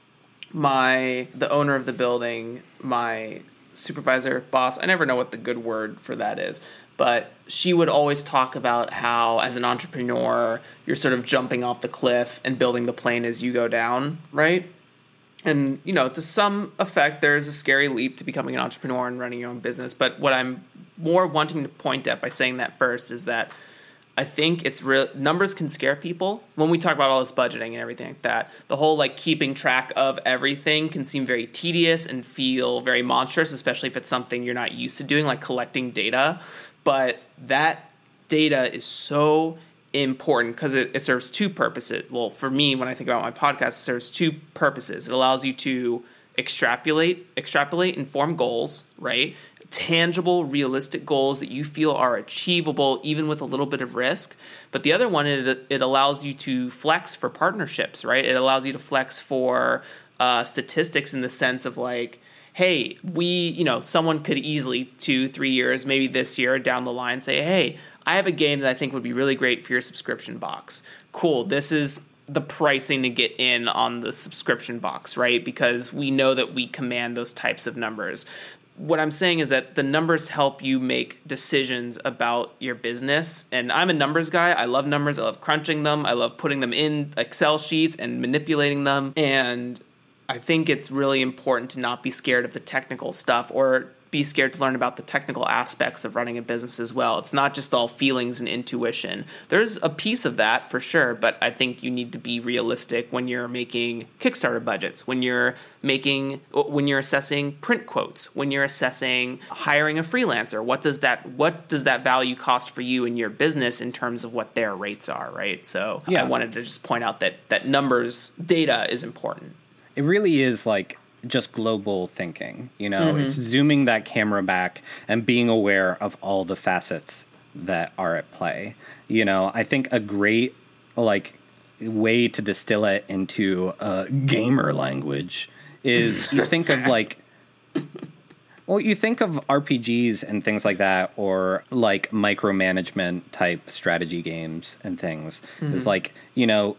Speaker 1: my, the owner of the building, my supervisor, boss, I never know what the good word for that is, but she would always talk about how, as an entrepreneur, you're sort of jumping off the cliff and building the plane as you go down, right? And, you know, to some effect, there's a scary leap to becoming an entrepreneur and running your own business. But what I'm more wanting to point at by saying that first is that I think it's real. Numbers can scare people. When we talk about all this budgeting and everything like that, the whole, like, keeping track of everything can seem very tedious and feel very monstrous, especially if it's something you're not used to doing, like collecting data. But that data is so important because it, it serves two purposes. Well, for me, when I think about my podcast, it serves two purposes. It allows you to extrapolate, extrapolate and form goals, right? Tangible, realistic goals that you feel are achievable even with a little bit of risk. But the other one, it, it allows you to flex for partnerships, right? It allows you to flex for uh, statistics in the sense of, like, hey, we, you know, someone could easily two, three years, maybe this year down the line say, hey, I have a game that I think would be really great for your subscription box. Cool. This is the pricing to get in on the subscription box, right? Because we know that we command those types of numbers. What I'm saying is that the numbers help you make decisions about your business. And I'm a numbers guy. I love numbers. I love crunching them. I love putting them in Excel sheets and manipulating them. And I think it's really important to not be scared of the technical stuff or be scared to learn about the technical aspects of running a business as well. It's not just all feelings and intuition. There's a piece of that for sure, but I think you need to be realistic when you're making Kickstarter budgets, when you're making, when you're assessing print quotes, when you're assessing hiring a freelancer. What does that, what does that value cost for you in your business in terms of what their rates are, right? So yeah. I wanted to just point out that that numbers, data is important.
Speaker 5: It really is like just global thinking, you know, mm-hmm. It's zooming that camera back and being aware of all the facets that are at play. You know, I think a great like way to distill it into uh, gamer language is you think of like, well, you think of R P Gs and things like that, or like micromanagement type strategy games and things. Mm-hmm. Is like, you know,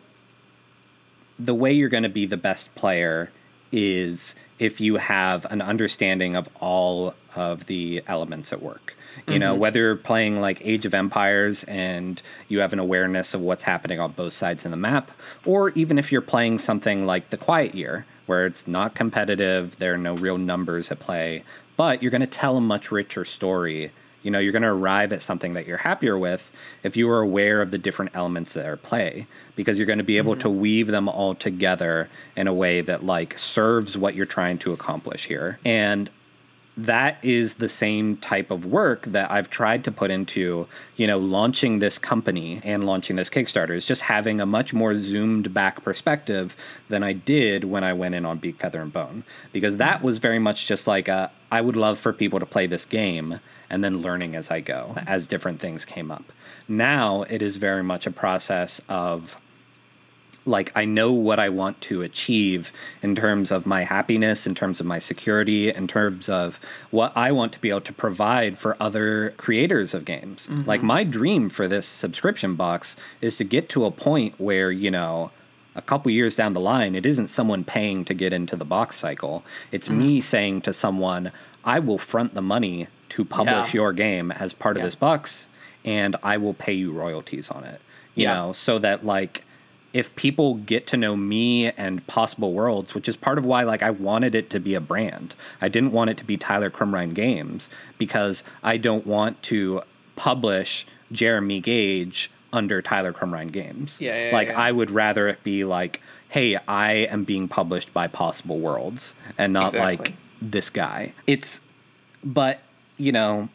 Speaker 5: the way you're going to be the best player is if you have an understanding of all of the elements at work. You mm-hmm. know, whether you're playing like Age of Empires and you have an awareness of what's happening on both sides of the map, or even if you're playing something like The Quiet Year, where it's not competitive, there are no real numbers at play, but you're going to tell a much richer story. You know, you're going to arrive at something that you're happier with if you are aware of the different elements that are at play, because you're going to be able mm-hmm. to weave them all together in a way that like serves what you're trying to accomplish here. And that is the same type of work that I've tried to put into, you know, launching this company and launching this Kickstarter, is just having a much more zoomed back perspective than I did when I went in on Beak, Feather, and Bone. Because that was very much just like, a, I would love for people to play this game and then learning as I go, as different things came up. Now it is very much a process of, like, I know what I want to achieve in terms of my happiness, in terms of my security, in terms of what I want to be able to provide for other creators of games. Mm-hmm. Like, my dream for this subscription box is to get to a point where, you know, a couple years down the line, it isn't someone paying to get into the box cycle. It's mm-hmm. me saying to someone, I will front the money to publish yeah. your game as part yeah. of this box, and I will pay you royalties on it. You yeah. know, so that, like, if people get to know me and Possible Worlds, which is part of why, like, I wanted it to be a brand. I didn't want it to be Tyler Crumrine Games, because I don't want to publish Jeremy Gage under Tyler Crumrine Games.
Speaker 1: Yeah, yeah,
Speaker 5: like,
Speaker 1: yeah.
Speaker 5: I would rather it be like, hey, I am being published by Possible Worlds, and not
Speaker 1: exactly.
Speaker 5: like this guy. It's, but, you know,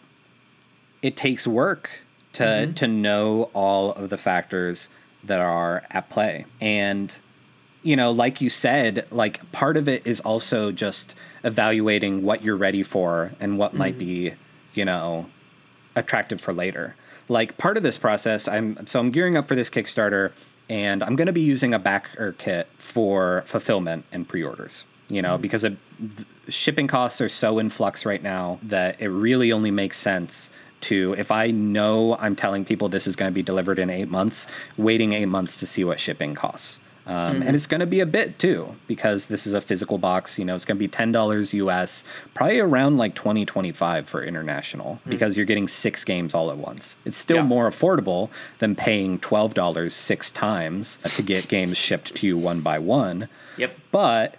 Speaker 5: it takes work to mm-hmm. to know all of the factors that are at play. And, you know, like you said, like, part of it is also just evaluating what you're ready for and what mm-hmm. might be, you know, attractive for later. Like, part of this process, I'm so I'm gearing up for this Kickstarter, and I'm going to be using a backer kit for fulfillment and pre-orders, you know, mm-hmm. because it, shipping costs are so in flux right now that it really only makes sense to, if I know I'm telling people this is going to be delivered in eight months, waiting eight months to see what shipping costs. Um, mm-hmm. And it's going to be a bit too, because this is a physical box. You know, it's going to be ten dollars U S, probably around like twenty, twenty-five for international, mm-hmm. because you're getting six games all at once. It's still yeah. more affordable than paying twelve dollars six times to get games shipped to you one by one.
Speaker 1: Yep.
Speaker 5: But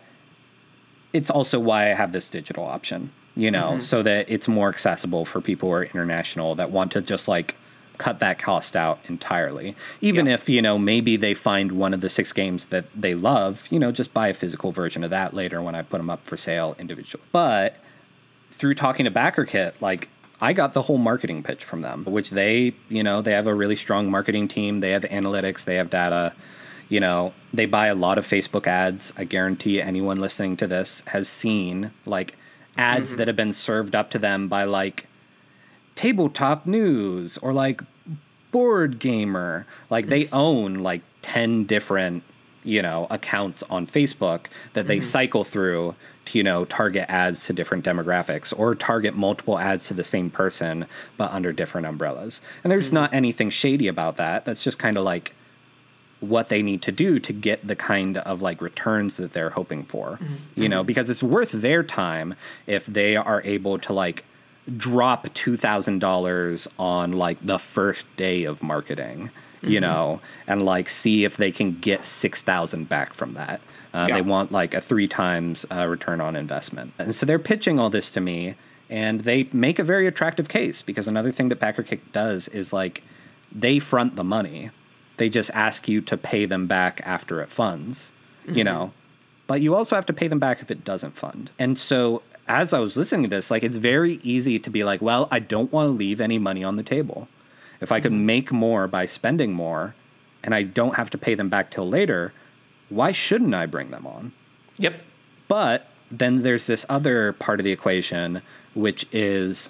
Speaker 5: it's also why I have this digital option. You know, mm-hmm. so that it's more accessible for people who are international that want to just, like, cut that cost out entirely. Even yeah. if, you know, maybe they find one of the six games that they love, you know, just buy a physical version of that later when I put them up for sale individually. But through talking to BackerKit, like, I got the whole marketing pitch from them, which they, you know, they have a really strong marketing team. They have analytics. They have data. You know, they buy a lot of Facebook ads. I guarantee anyone listening to this has seen, like, ads mm-hmm. that have been served up to them by, like, Tabletop News or, like, Board Gamer. Like, they own, like, ten different, you know, accounts on Facebook that they mm-hmm. cycle through to, you know, target ads to different demographics, or target multiple ads to the same person but under different umbrellas. And there's mm-hmm. not anything shady about that. That's just kind of like what they need to do to get the kind of, like, returns that they're hoping for, mm-hmm. you know, because it's worth their time if they are able to, like, drop two thousand dollars on, like, the first day of marketing, mm-hmm. you know, and, like, see if they can get six thousand back from that. Uh, yeah. They want, like, a three times uh, return on investment. And so they're pitching all this to me, And they make a very attractive case, because another thing that BackerKick does is, like, they front the money. They just ask you to pay them back after it funds, mm-hmm. you know. But you also have to pay them back if it doesn't fund. And so as I was listening to this, like, it's very easy to be like, well, I don't want to leave any money on the table. If I could mm-hmm. make more by spending more and I don't have to pay them back till later, why shouldn't I bring them on?
Speaker 1: Yep.
Speaker 5: But then there's this other part of the equation, which is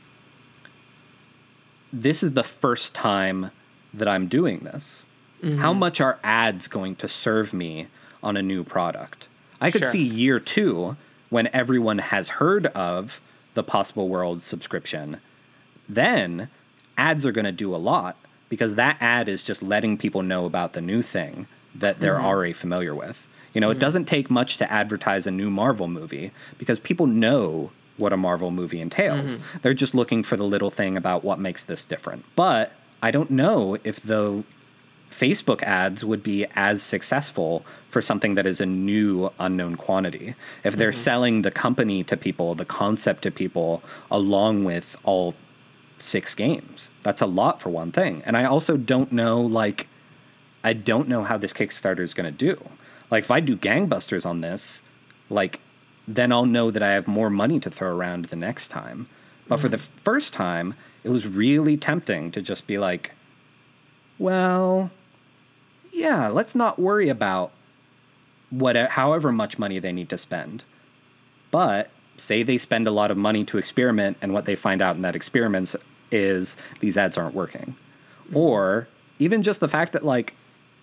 Speaker 5: this is the first time that I'm doing this. Mm-hmm. How much are ads going to serve me on a new product? I could
Speaker 1: Sure.
Speaker 5: see year two, when everyone has heard of the Possible World subscription, then ads are going to do a lot, because that ad is just letting people know about the new thing that they're mm-hmm. already familiar with. You know, mm-hmm. it doesn't take much to advertise a new Marvel movie, because people know what a Marvel movie entails. Mm-hmm. They're just looking for the little thing about what makes this different. But I don't know if the Facebook ads would be as successful for something that is a new unknown quantity. If they're mm-hmm. selling the company to people, the concept to people, along with all six games, that's a lot for one thing. And I also don't know, like, I don't know how this Kickstarter is going to do. Like, if I do gangbusters on this, like, then I'll know that I have more money to throw around the next time. But mm-hmm. for the first time, it was really tempting to just be like, well, yeah, let's not worry about what, however much money they need to spend. But say they spend a lot of money to experiment, and what they find out in that experiment is these ads aren't working. Mm-hmm. Or even just the fact that, like,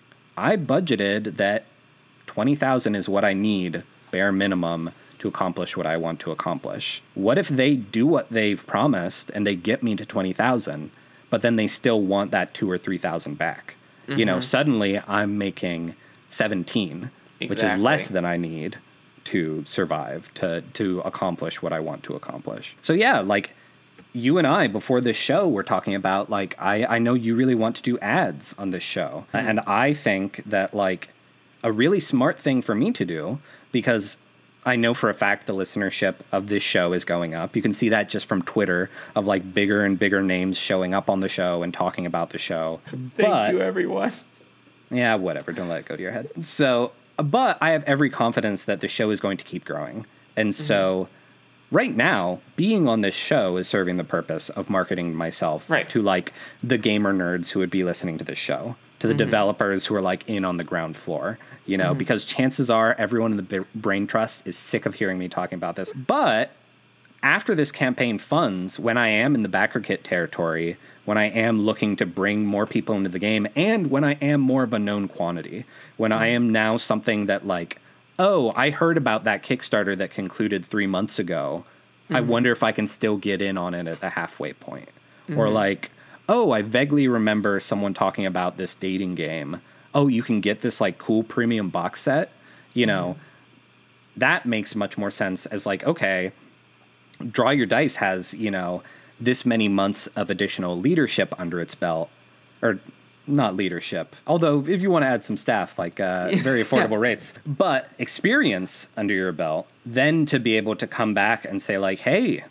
Speaker 5: I budgeted that twenty thousand is what I need, bare minimum, to accomplish what I want to accomplish. What if they do what they've promised and they get me to twenty thousand, but then they still want that two or three thousand back? Mm-hmm. You know, suddenly I'm making seventeen, exactly. which is less than I need to survive, to to accomplish what I want to accomplish. So yeah, like, you and I, before this show, were talking about, like, I, I know you really want to do ads on this show. Mm-hmm. And I think that, like, a really smart thing for me to do, because I know for a fact the listenership of this show is going up. You can see that just from Twitter, of, like, bigger and bigger names showing up on the show and talking about the show.
Speaker 1: Thank
Speaker 5: but,
Speaker 1: you, everyone.
Speaker 5: Yeah, whatever. Don't let it go to your head. So, but I have every confidence that the show is going to keep growing. And mm-hmm. so right now, being on this show is serving the purpose of marketing myself
Speaker 1: right.
Speaker 5: to, like, the gamer nerds who would be listening to this show, to the mm-hmm. developers who are, like, in on the ground floor, you know, mm-hmm. because chances are everyone in the B- Brain Trust is sick of hearing me talking about this. But after this campaign funds, when I am in the BackerKit territory, when I am looking to bring more people into the game, and when I am more of a known quantity, when mm-hmm. I am now something that, like, oh, I heard about that Kickstarter that concluded three months ago. Mm-hmm. I wonder if I can still get in on it at the halfway point. Mm-hmm. Or, like, oh, I vaguely remember someone talking about this dating game. Oh, you can get this, like, cool premium box set. You know, mm-hmm. that makes much more sense as, like, okay, Draw Your Dice has, you know, this many months of additional leadership under its belt. Or not leadership. Although, if you want to add some staff, like, uh, very affordable rates. But experience under your belt, then to be able to come back and say, like, hey,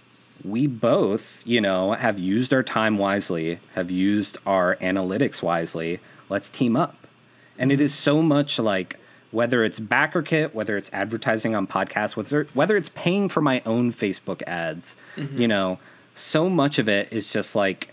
Speaker 5: we both, you know, have used our time wisely, have used our analytics wisely. Let's team up. And it is so much like, whether it's BackerKit, whether it's advertising on podcasts, whether, whether it's paying for my own Facebook ads, mm-hmm. you know, so much of it is just like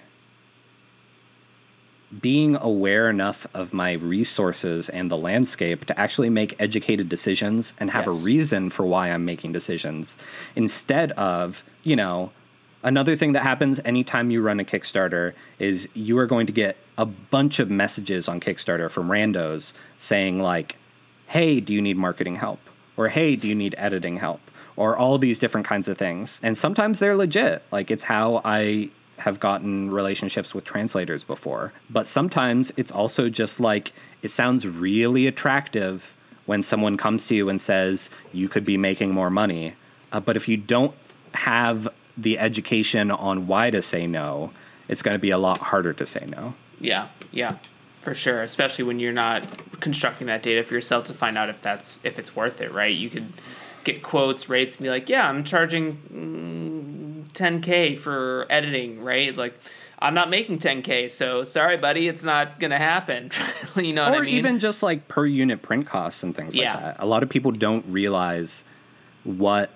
Speaker 5: being aware enough of my resources and the landscape to actually make educated decisions and have yes. a reason for why I'm making decisions, instead of, you know, another thing that happens anytime you run a Kickstarter is you are going to get a bunch of messages on Kickstarter from randos saying, like, hey, do you need marketing help? Or, hey, do you need editing help? Or all these different kinds of things. And sometimes they're legit. Like, it's how I have gotten relationships with translators before. But sometimes it's also just like, it sounds really attractive when someone comes to you and says, you could be making more money. Uh, but if you don't have the education on why to say no, it's going to be a lot harder to say no.
Speaker 1: Yeah, yeah, for sure. Especially when you're not constructing that data for yourself to find out if that's if it's worth it, right? You could get quotes, rates, and be like, yeah, I'm charging ten K for editing, right? It's like, I'm not making ten K, so sorry, buddy, it's not going to happen. You know what
Speaker 5: or
Speaker 1: I mean?
Speaker 5: Or even just like per unit print costs and things
Speaker 1: yeah.
Speaker 5: like that. A lot of people don't realize what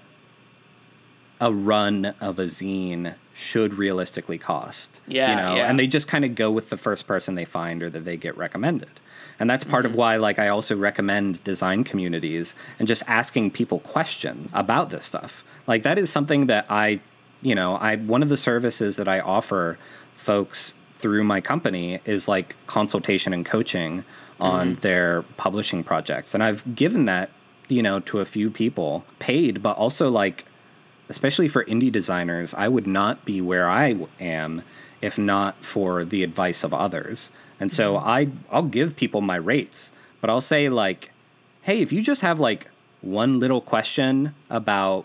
Speaker 5: a run of a zine should realistically cost.
Speaker 1: Yeah,
Speaker 5: you know?
Speaker 1: yeah.
Speaker 5: And they just kind of go with the first person they find or that they get recommended. And that's part mm-hmm. of why, like, I also recommend design communities and just asking people questions about this stuff. Like, that is something that I, you know, I one of the services that I offer folks through my company is, like, consultation and coaching on mm-hmm. their publishing projects. And I've given that, you know, to a few people, paid, but also, like, especially for indie designers, I would not be where I am if not for the advice of others. And so I, I'll give people my rates, but I'll say, like, hey, if you just have, like, one little question about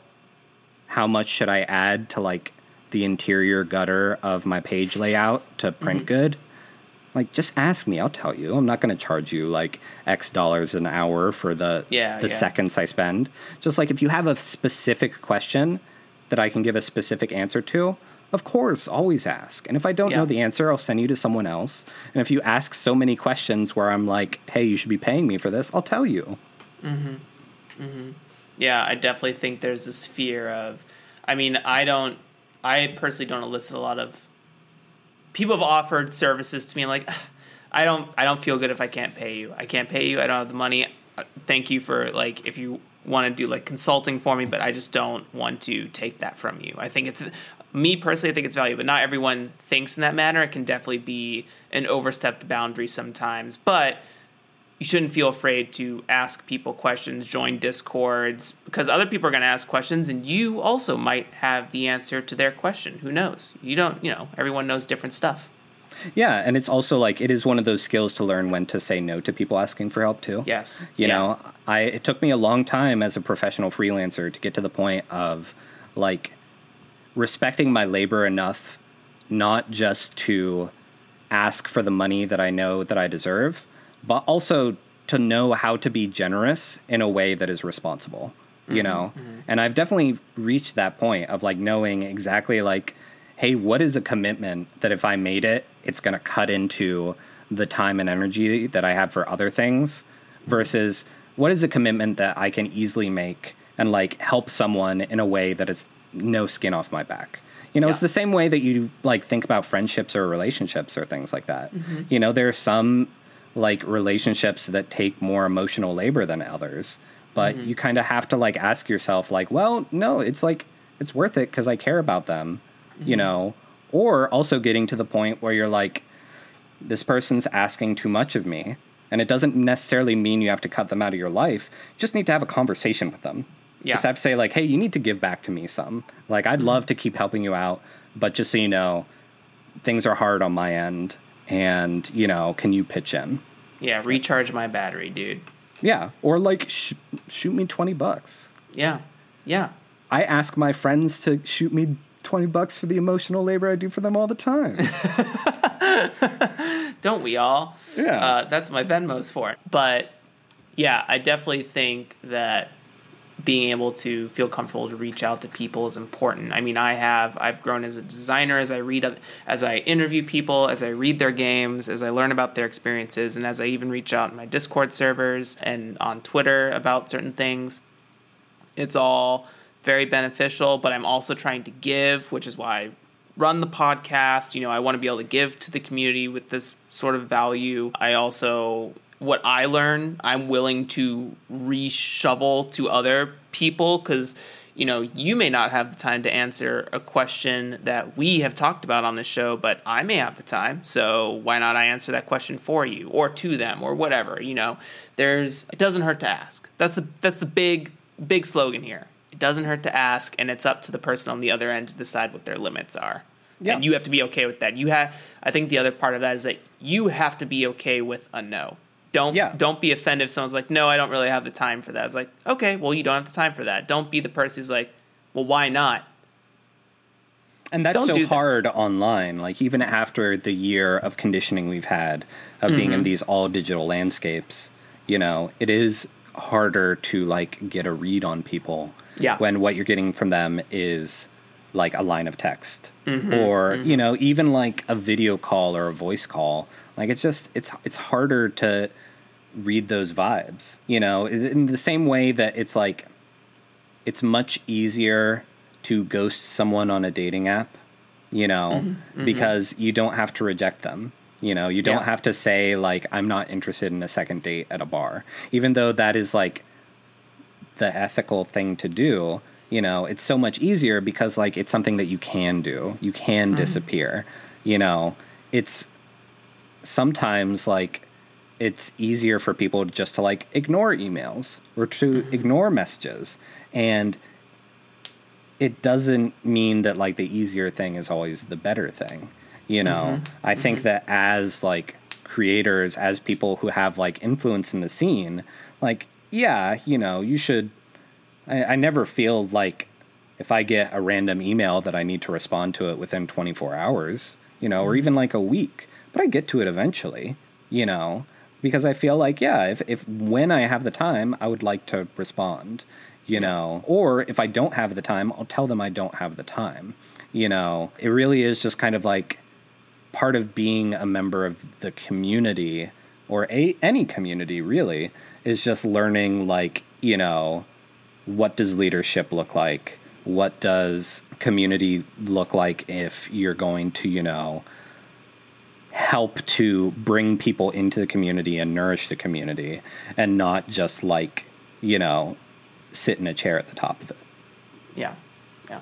Speaker 5: how much should I add to, like, the interior gutter of my page layout to print mm-hmm. good, like, just ask me. I'll tell you. I'm not going to charge you, like, X dollars an hour for the,
Speaker 1: yeah,
Speaker 5: the
Speaker 1: yeah.
Speaker 5: seconds I spend. Just, like, if you have a specific question that I can give a specific answer to, of course, always ask. And if I don't yeah. know the answer, I'll send you to someone else. And if you ask so many questions where I'm like, hey, you should be paying me for this, I'll tell you.
Speaker 1: Mm-hmm. Mm-hmm. Yeah, I definitely think there's this fear of, I mean, I don't, I personally don't elicit a lot of, people have offered services to me like, I don't, I don't feel good if I can't pay you. I can't pay you. I don't have the money. Thank you for, like, if you want to do, like, consulting for me, but I just don't want to take that from you. I think it's, me personally, I think it's valuable, but not everyone thinks in that manner. It can definitely be an overstepped boundary sometimes, but you shouldn't feel afraid to ask people questions, join Discords, because other people are going to ask questions, and you also might have the answer to their question. Who knows? You don't, you know, everyone knows different stuff.
Speaker 5: Yeah, and it's also, like, it is one of those skills to learn when to say no to people asking for help, too.
Speaker 1: Yes.
Speaker 5: You
Speaker 1: yeah.
Speaker 5: know, I it took me a long time as a professional freelancer to get to the point of, like, respecting my labor enough not just to ask for the money that I know that I deserve, but also to know how to be generous in a way that is responsible, you mm-hmm, know? Mm-hmm. And I've definitely reached that point of, like, knowing exactly, like, hey, what is a commitment that if I made it, it's going to cut into the time and energy that I have for other things, versus what is a commitment that I can easily make and, like, help someone in a way that is no skin off my back. You know, yeah. It's the same way that you, like, think about friendships or relationships or things like that. Mm-hmm. You know, there are some, like, relationships that take more emotional labor than others, but mm-hmm. you kind of have to, like, ask yourself, like, well, no, it's like, it's worth it because I care about them, mm-hmm. you know, or also getting to the point where you're like, this person's asking too much of me. And it doesn't necessarily mean you have to cut them out of your life. You just need to have a conversation with them. Yeah. Just have to say, like, hey, you need to give back to me some. Like, I'd mm-hmm. love to keep helping you out, but just so you know, things are hard on my end, and, you know, can you pitch in?
Speaker 1: Yeah, recharge my battery, dude.
Speaker 5: Yeah, or, like, sh- shoot me twenty bucks.
Speaker 1: Yeah, yeah.
Speaker 5: I ask my friends to shoot me twenty bucks for the emotional labor I do for them all the time.
Speaker 1: Don't we all?
Speaker 5: Yeah.
Speaker 1: Uh, that's my Venmo's for. But, yeah, I definitely think that being able to feel comfortable to reach out to people is important. I mean, I have, I've grown as a designer as I read, as I interview people, as I read their games, as I learn about their experiences, and as I even reach out in my Discord servers and on Twitter about certain things. It's all very beneficial, but I'm also trying to give, which is why I run the podcast. You know, I want to be able to give to the community with this sort of value. I also, what I learn, I'm willing to reshovel to other people because, you know, you may not have the time to answer a question that we have talked about on this show, but I may have the time. So why not I answer that question for you or to them or whatever, you know, there's, it doesn't hurt to ask. That's the, that's the big, big slogan here. It doesn't hurt to ask, and it's up to the person on the other end to decide what their limits are. Yeah. And you have to be okay with that. You have, I think the other part of that is that you have to be okay with a no. Don't yeah. don't be offended if someone's like, no, I don't really have the time for that. It's like, okay, well, you don't have the time for that. Don't be the person who's like, well, why not?
Speaker 5: And that's
Speaker 1: don't
Speaker 5: so
Speaker 1: do
Speaker 5: hard
Speaker 1: that.
Speaker 5: Online. Like, even after the year of conditioning we've had of mm-hmm. being in these all digital landscapes, you know, it is harder to, like, get a read on people.
Speaker 1: Yeah.
Speaker 5: When what you're getting from them is like a line of text
Speaker 1: Mm-hmm,
Speaker 5: or,
Speaker 1: mm-hmm.
Speaker 5: you know, even like a video call or a voice call. Like it's just, it's, it's harder to read those vibes, you know, in the same way that it's like, it's much easier to ghost someone on a dating app, you know, mm-hmm, mm-hmm. because you don't have to reject them. You know, you don't yeah. have to say like, I'm not interested in a second date at a bar, even though that is like the ethical thing to do. You know, it's so much easier because like, it's something that you can do. You can mm-hmm. disappear, you know, it's sometimes like, it's easier for people just to like ignore emails or to mm-hmm. ignore messages. And it doesn't mean that like the easier thing is always the better thing. You know, mm-hmm. I think mm-hmm. that as like creators, as people who have like influence in the scene, like, yeah, you know, you should, I, I never feel like if I get a random email that I need to respond to it within twenty-four hours, you know, mm-hmm. or even like a week, but I get to it eventually, you know, because I feel like, yeah, if, if when I have the time, I would like to respond, you know, or if I don't have the time, I'll tell them I don't have the time. You know, it really is just kind of like part of being a member of the community or a, any community really is just learning like, you know, what does leadership look like? What does community look like if you're going to, you know, help to bring people into the community and nourish the community and not just like, you know, sit in a chair at the top of it.
Speaker 1: Yeah. Yeah.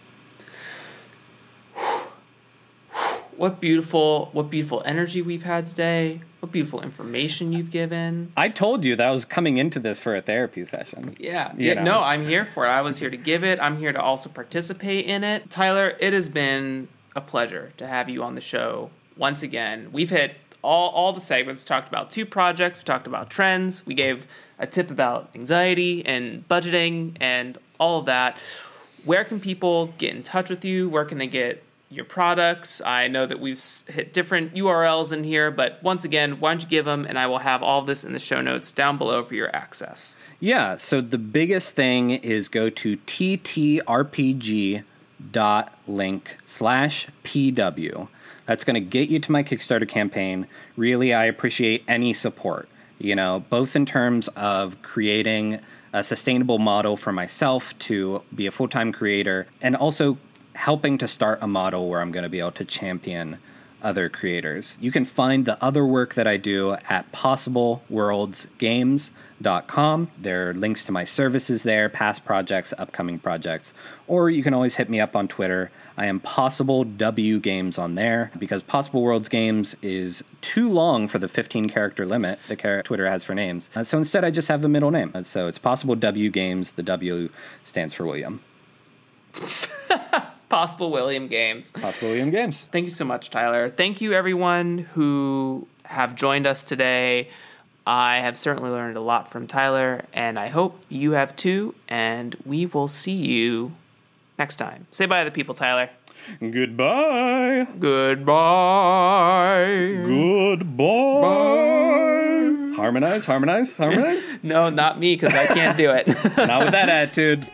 Speaker 1: What beautiful, what beautiful energy we've had today. What beautiful information you've given.
Speaker 5: I told you that I was coming into this for a therapy session.
Speaker 1: Yeah. yeah no, I'm here for it. I was here to give it. I'm here to also participate in it. Tyler, it has been a pleasure to have you on the show once again. We've hit all, all the segments. We talked about two projects. We talked about trends. We gave a tip about anxiety and budgeting and all of that. Where can people get in touch with you? Where can they get your products? I know that we've hit different U R Ls in here, but once again, why don't you give them, and I will have all of this in the show notes down below for your access.
Speaker 5: Yeah, so the biggest thing is go to ttrpg dot link slash pw. That's going to get you to my Kickstarter campaign. Really, I appreciate any support, you know, both in terms of creating a sustainable model for myself to be a full-time creator and also helping to start a model where I'm going to be able to champion other creators. You can find the other work that I do at possible worlds games dot com. There are links to my services there, past projects, upcoming projects, or you can always hit me up on Twitter. I am Possible W Games on there because Possible Worlds Games is too long for the fifteen character limit that Twitter has for names. Uh, so instead, I just have a middle name. Uh, so it's Possible W Games. The W stands for William.
Speaker 1: Possible William Games.
Speaker 5: Possible William Games.
Speaker 1: Thank you so much, Tyler. Thank you, everyone who have joined us today. I have certainly learned a lot from Tyler, and I hope you have too, and we will see you next time. Say bye to the people, Tyler.
Speaker 5: Goodbye.
Speaker 1: Goodbye.
Speaker 5: Goodbye.
Speaker 1: Bye.
Speaker 5: Harmonize, harmonize, harmonize?
Speaker 1: No, not me, because I can't do it.
Speaker 5: Not with that attitude.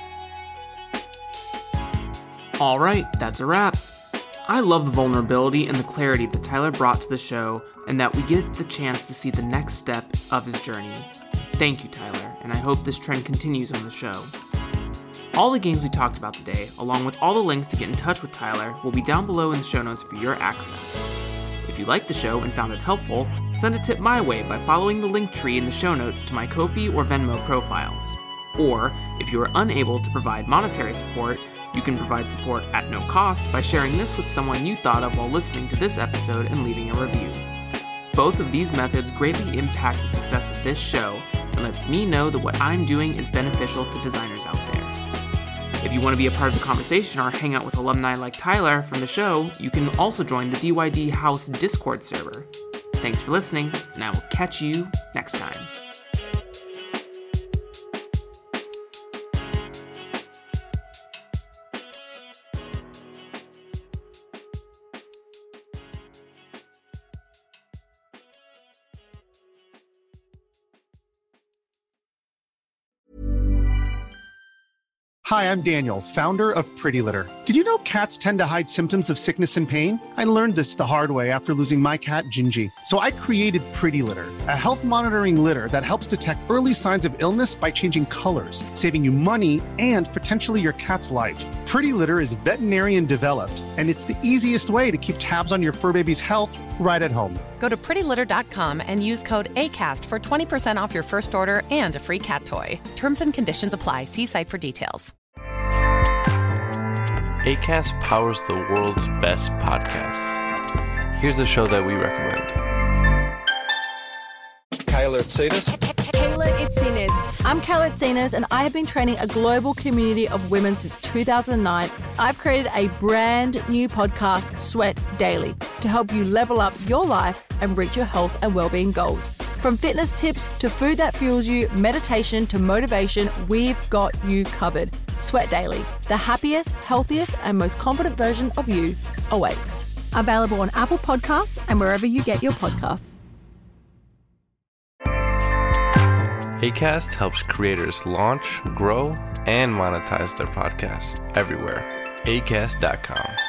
Speaker 1: All right, that's a wrap. I love the vulnerability and the clarity that Tyler brought to the show, and that we get the chance to see the next step of his journey. Thank you, Tyler, and I hope this trend continues on the show. All the games we talked about today, along with all the links to get in touch with Tyler, will be down below in the show notes for your access. If you liked the show and found it helpful, send a tip my way by following the link tree in the show notes to my Ko-fi or Venmo profiles. Or, if you are unable to provide monetary support, you can provide support at no cost by sharing this with someone you thought of while listening to this episode and leaving a review. Both of these methods greatly impact the success of this show and lets me know that what I'm doing is beneficial to designers out there. If you want to be a part of the conversation or hang out with alumni like Tyler from the show, you can also join the D Y D House Discord server. Thanks for listening, and I will catch you next time.
Speaker 2: Hi, I'm Daniel, founder of Pretty Litter. Did you know cats tend to hide symptoms of sickness and pain? I learned this the hard way after losing my cat, Gingy. So I created Pretty Litter, a health monitoring litter that helps detect early signs of illness by changing colors, saving you money and potentially your cat's life. Pretty Litter is veterinarian developed, and it's the easiest way to keep tabs on your fur baby's health right at home.
Speaker 3: Go to pretty litter dot com and use code ACAST for twenty percent off your first order and a free cat toy. Terms and conditions apply. See site for details.
Speaker 10: Acast powers the world's best podcasts. Here's a show that we recommend.
Speaker 11: Kayla Itsinas.
Speaker 12: Kayla Itsinas. I'm Kayla Itsinas, and I have been training a global community of women since two thousand nine. I've created a brand new podcast, Sweat Daily, to help you level up your life and reach your health and well-being goals. From fitness tips to food that fuels you, meditation to motivation, we've got you covered. Sweat Daily, the happiest, healthiest, and most confident version of you awaits. Available on Apple Podcasts and wherever you get your podcasts.
Speaker 10: Acast helps creators launch, grow, and monetize their podcasts everywhere. acast dot com.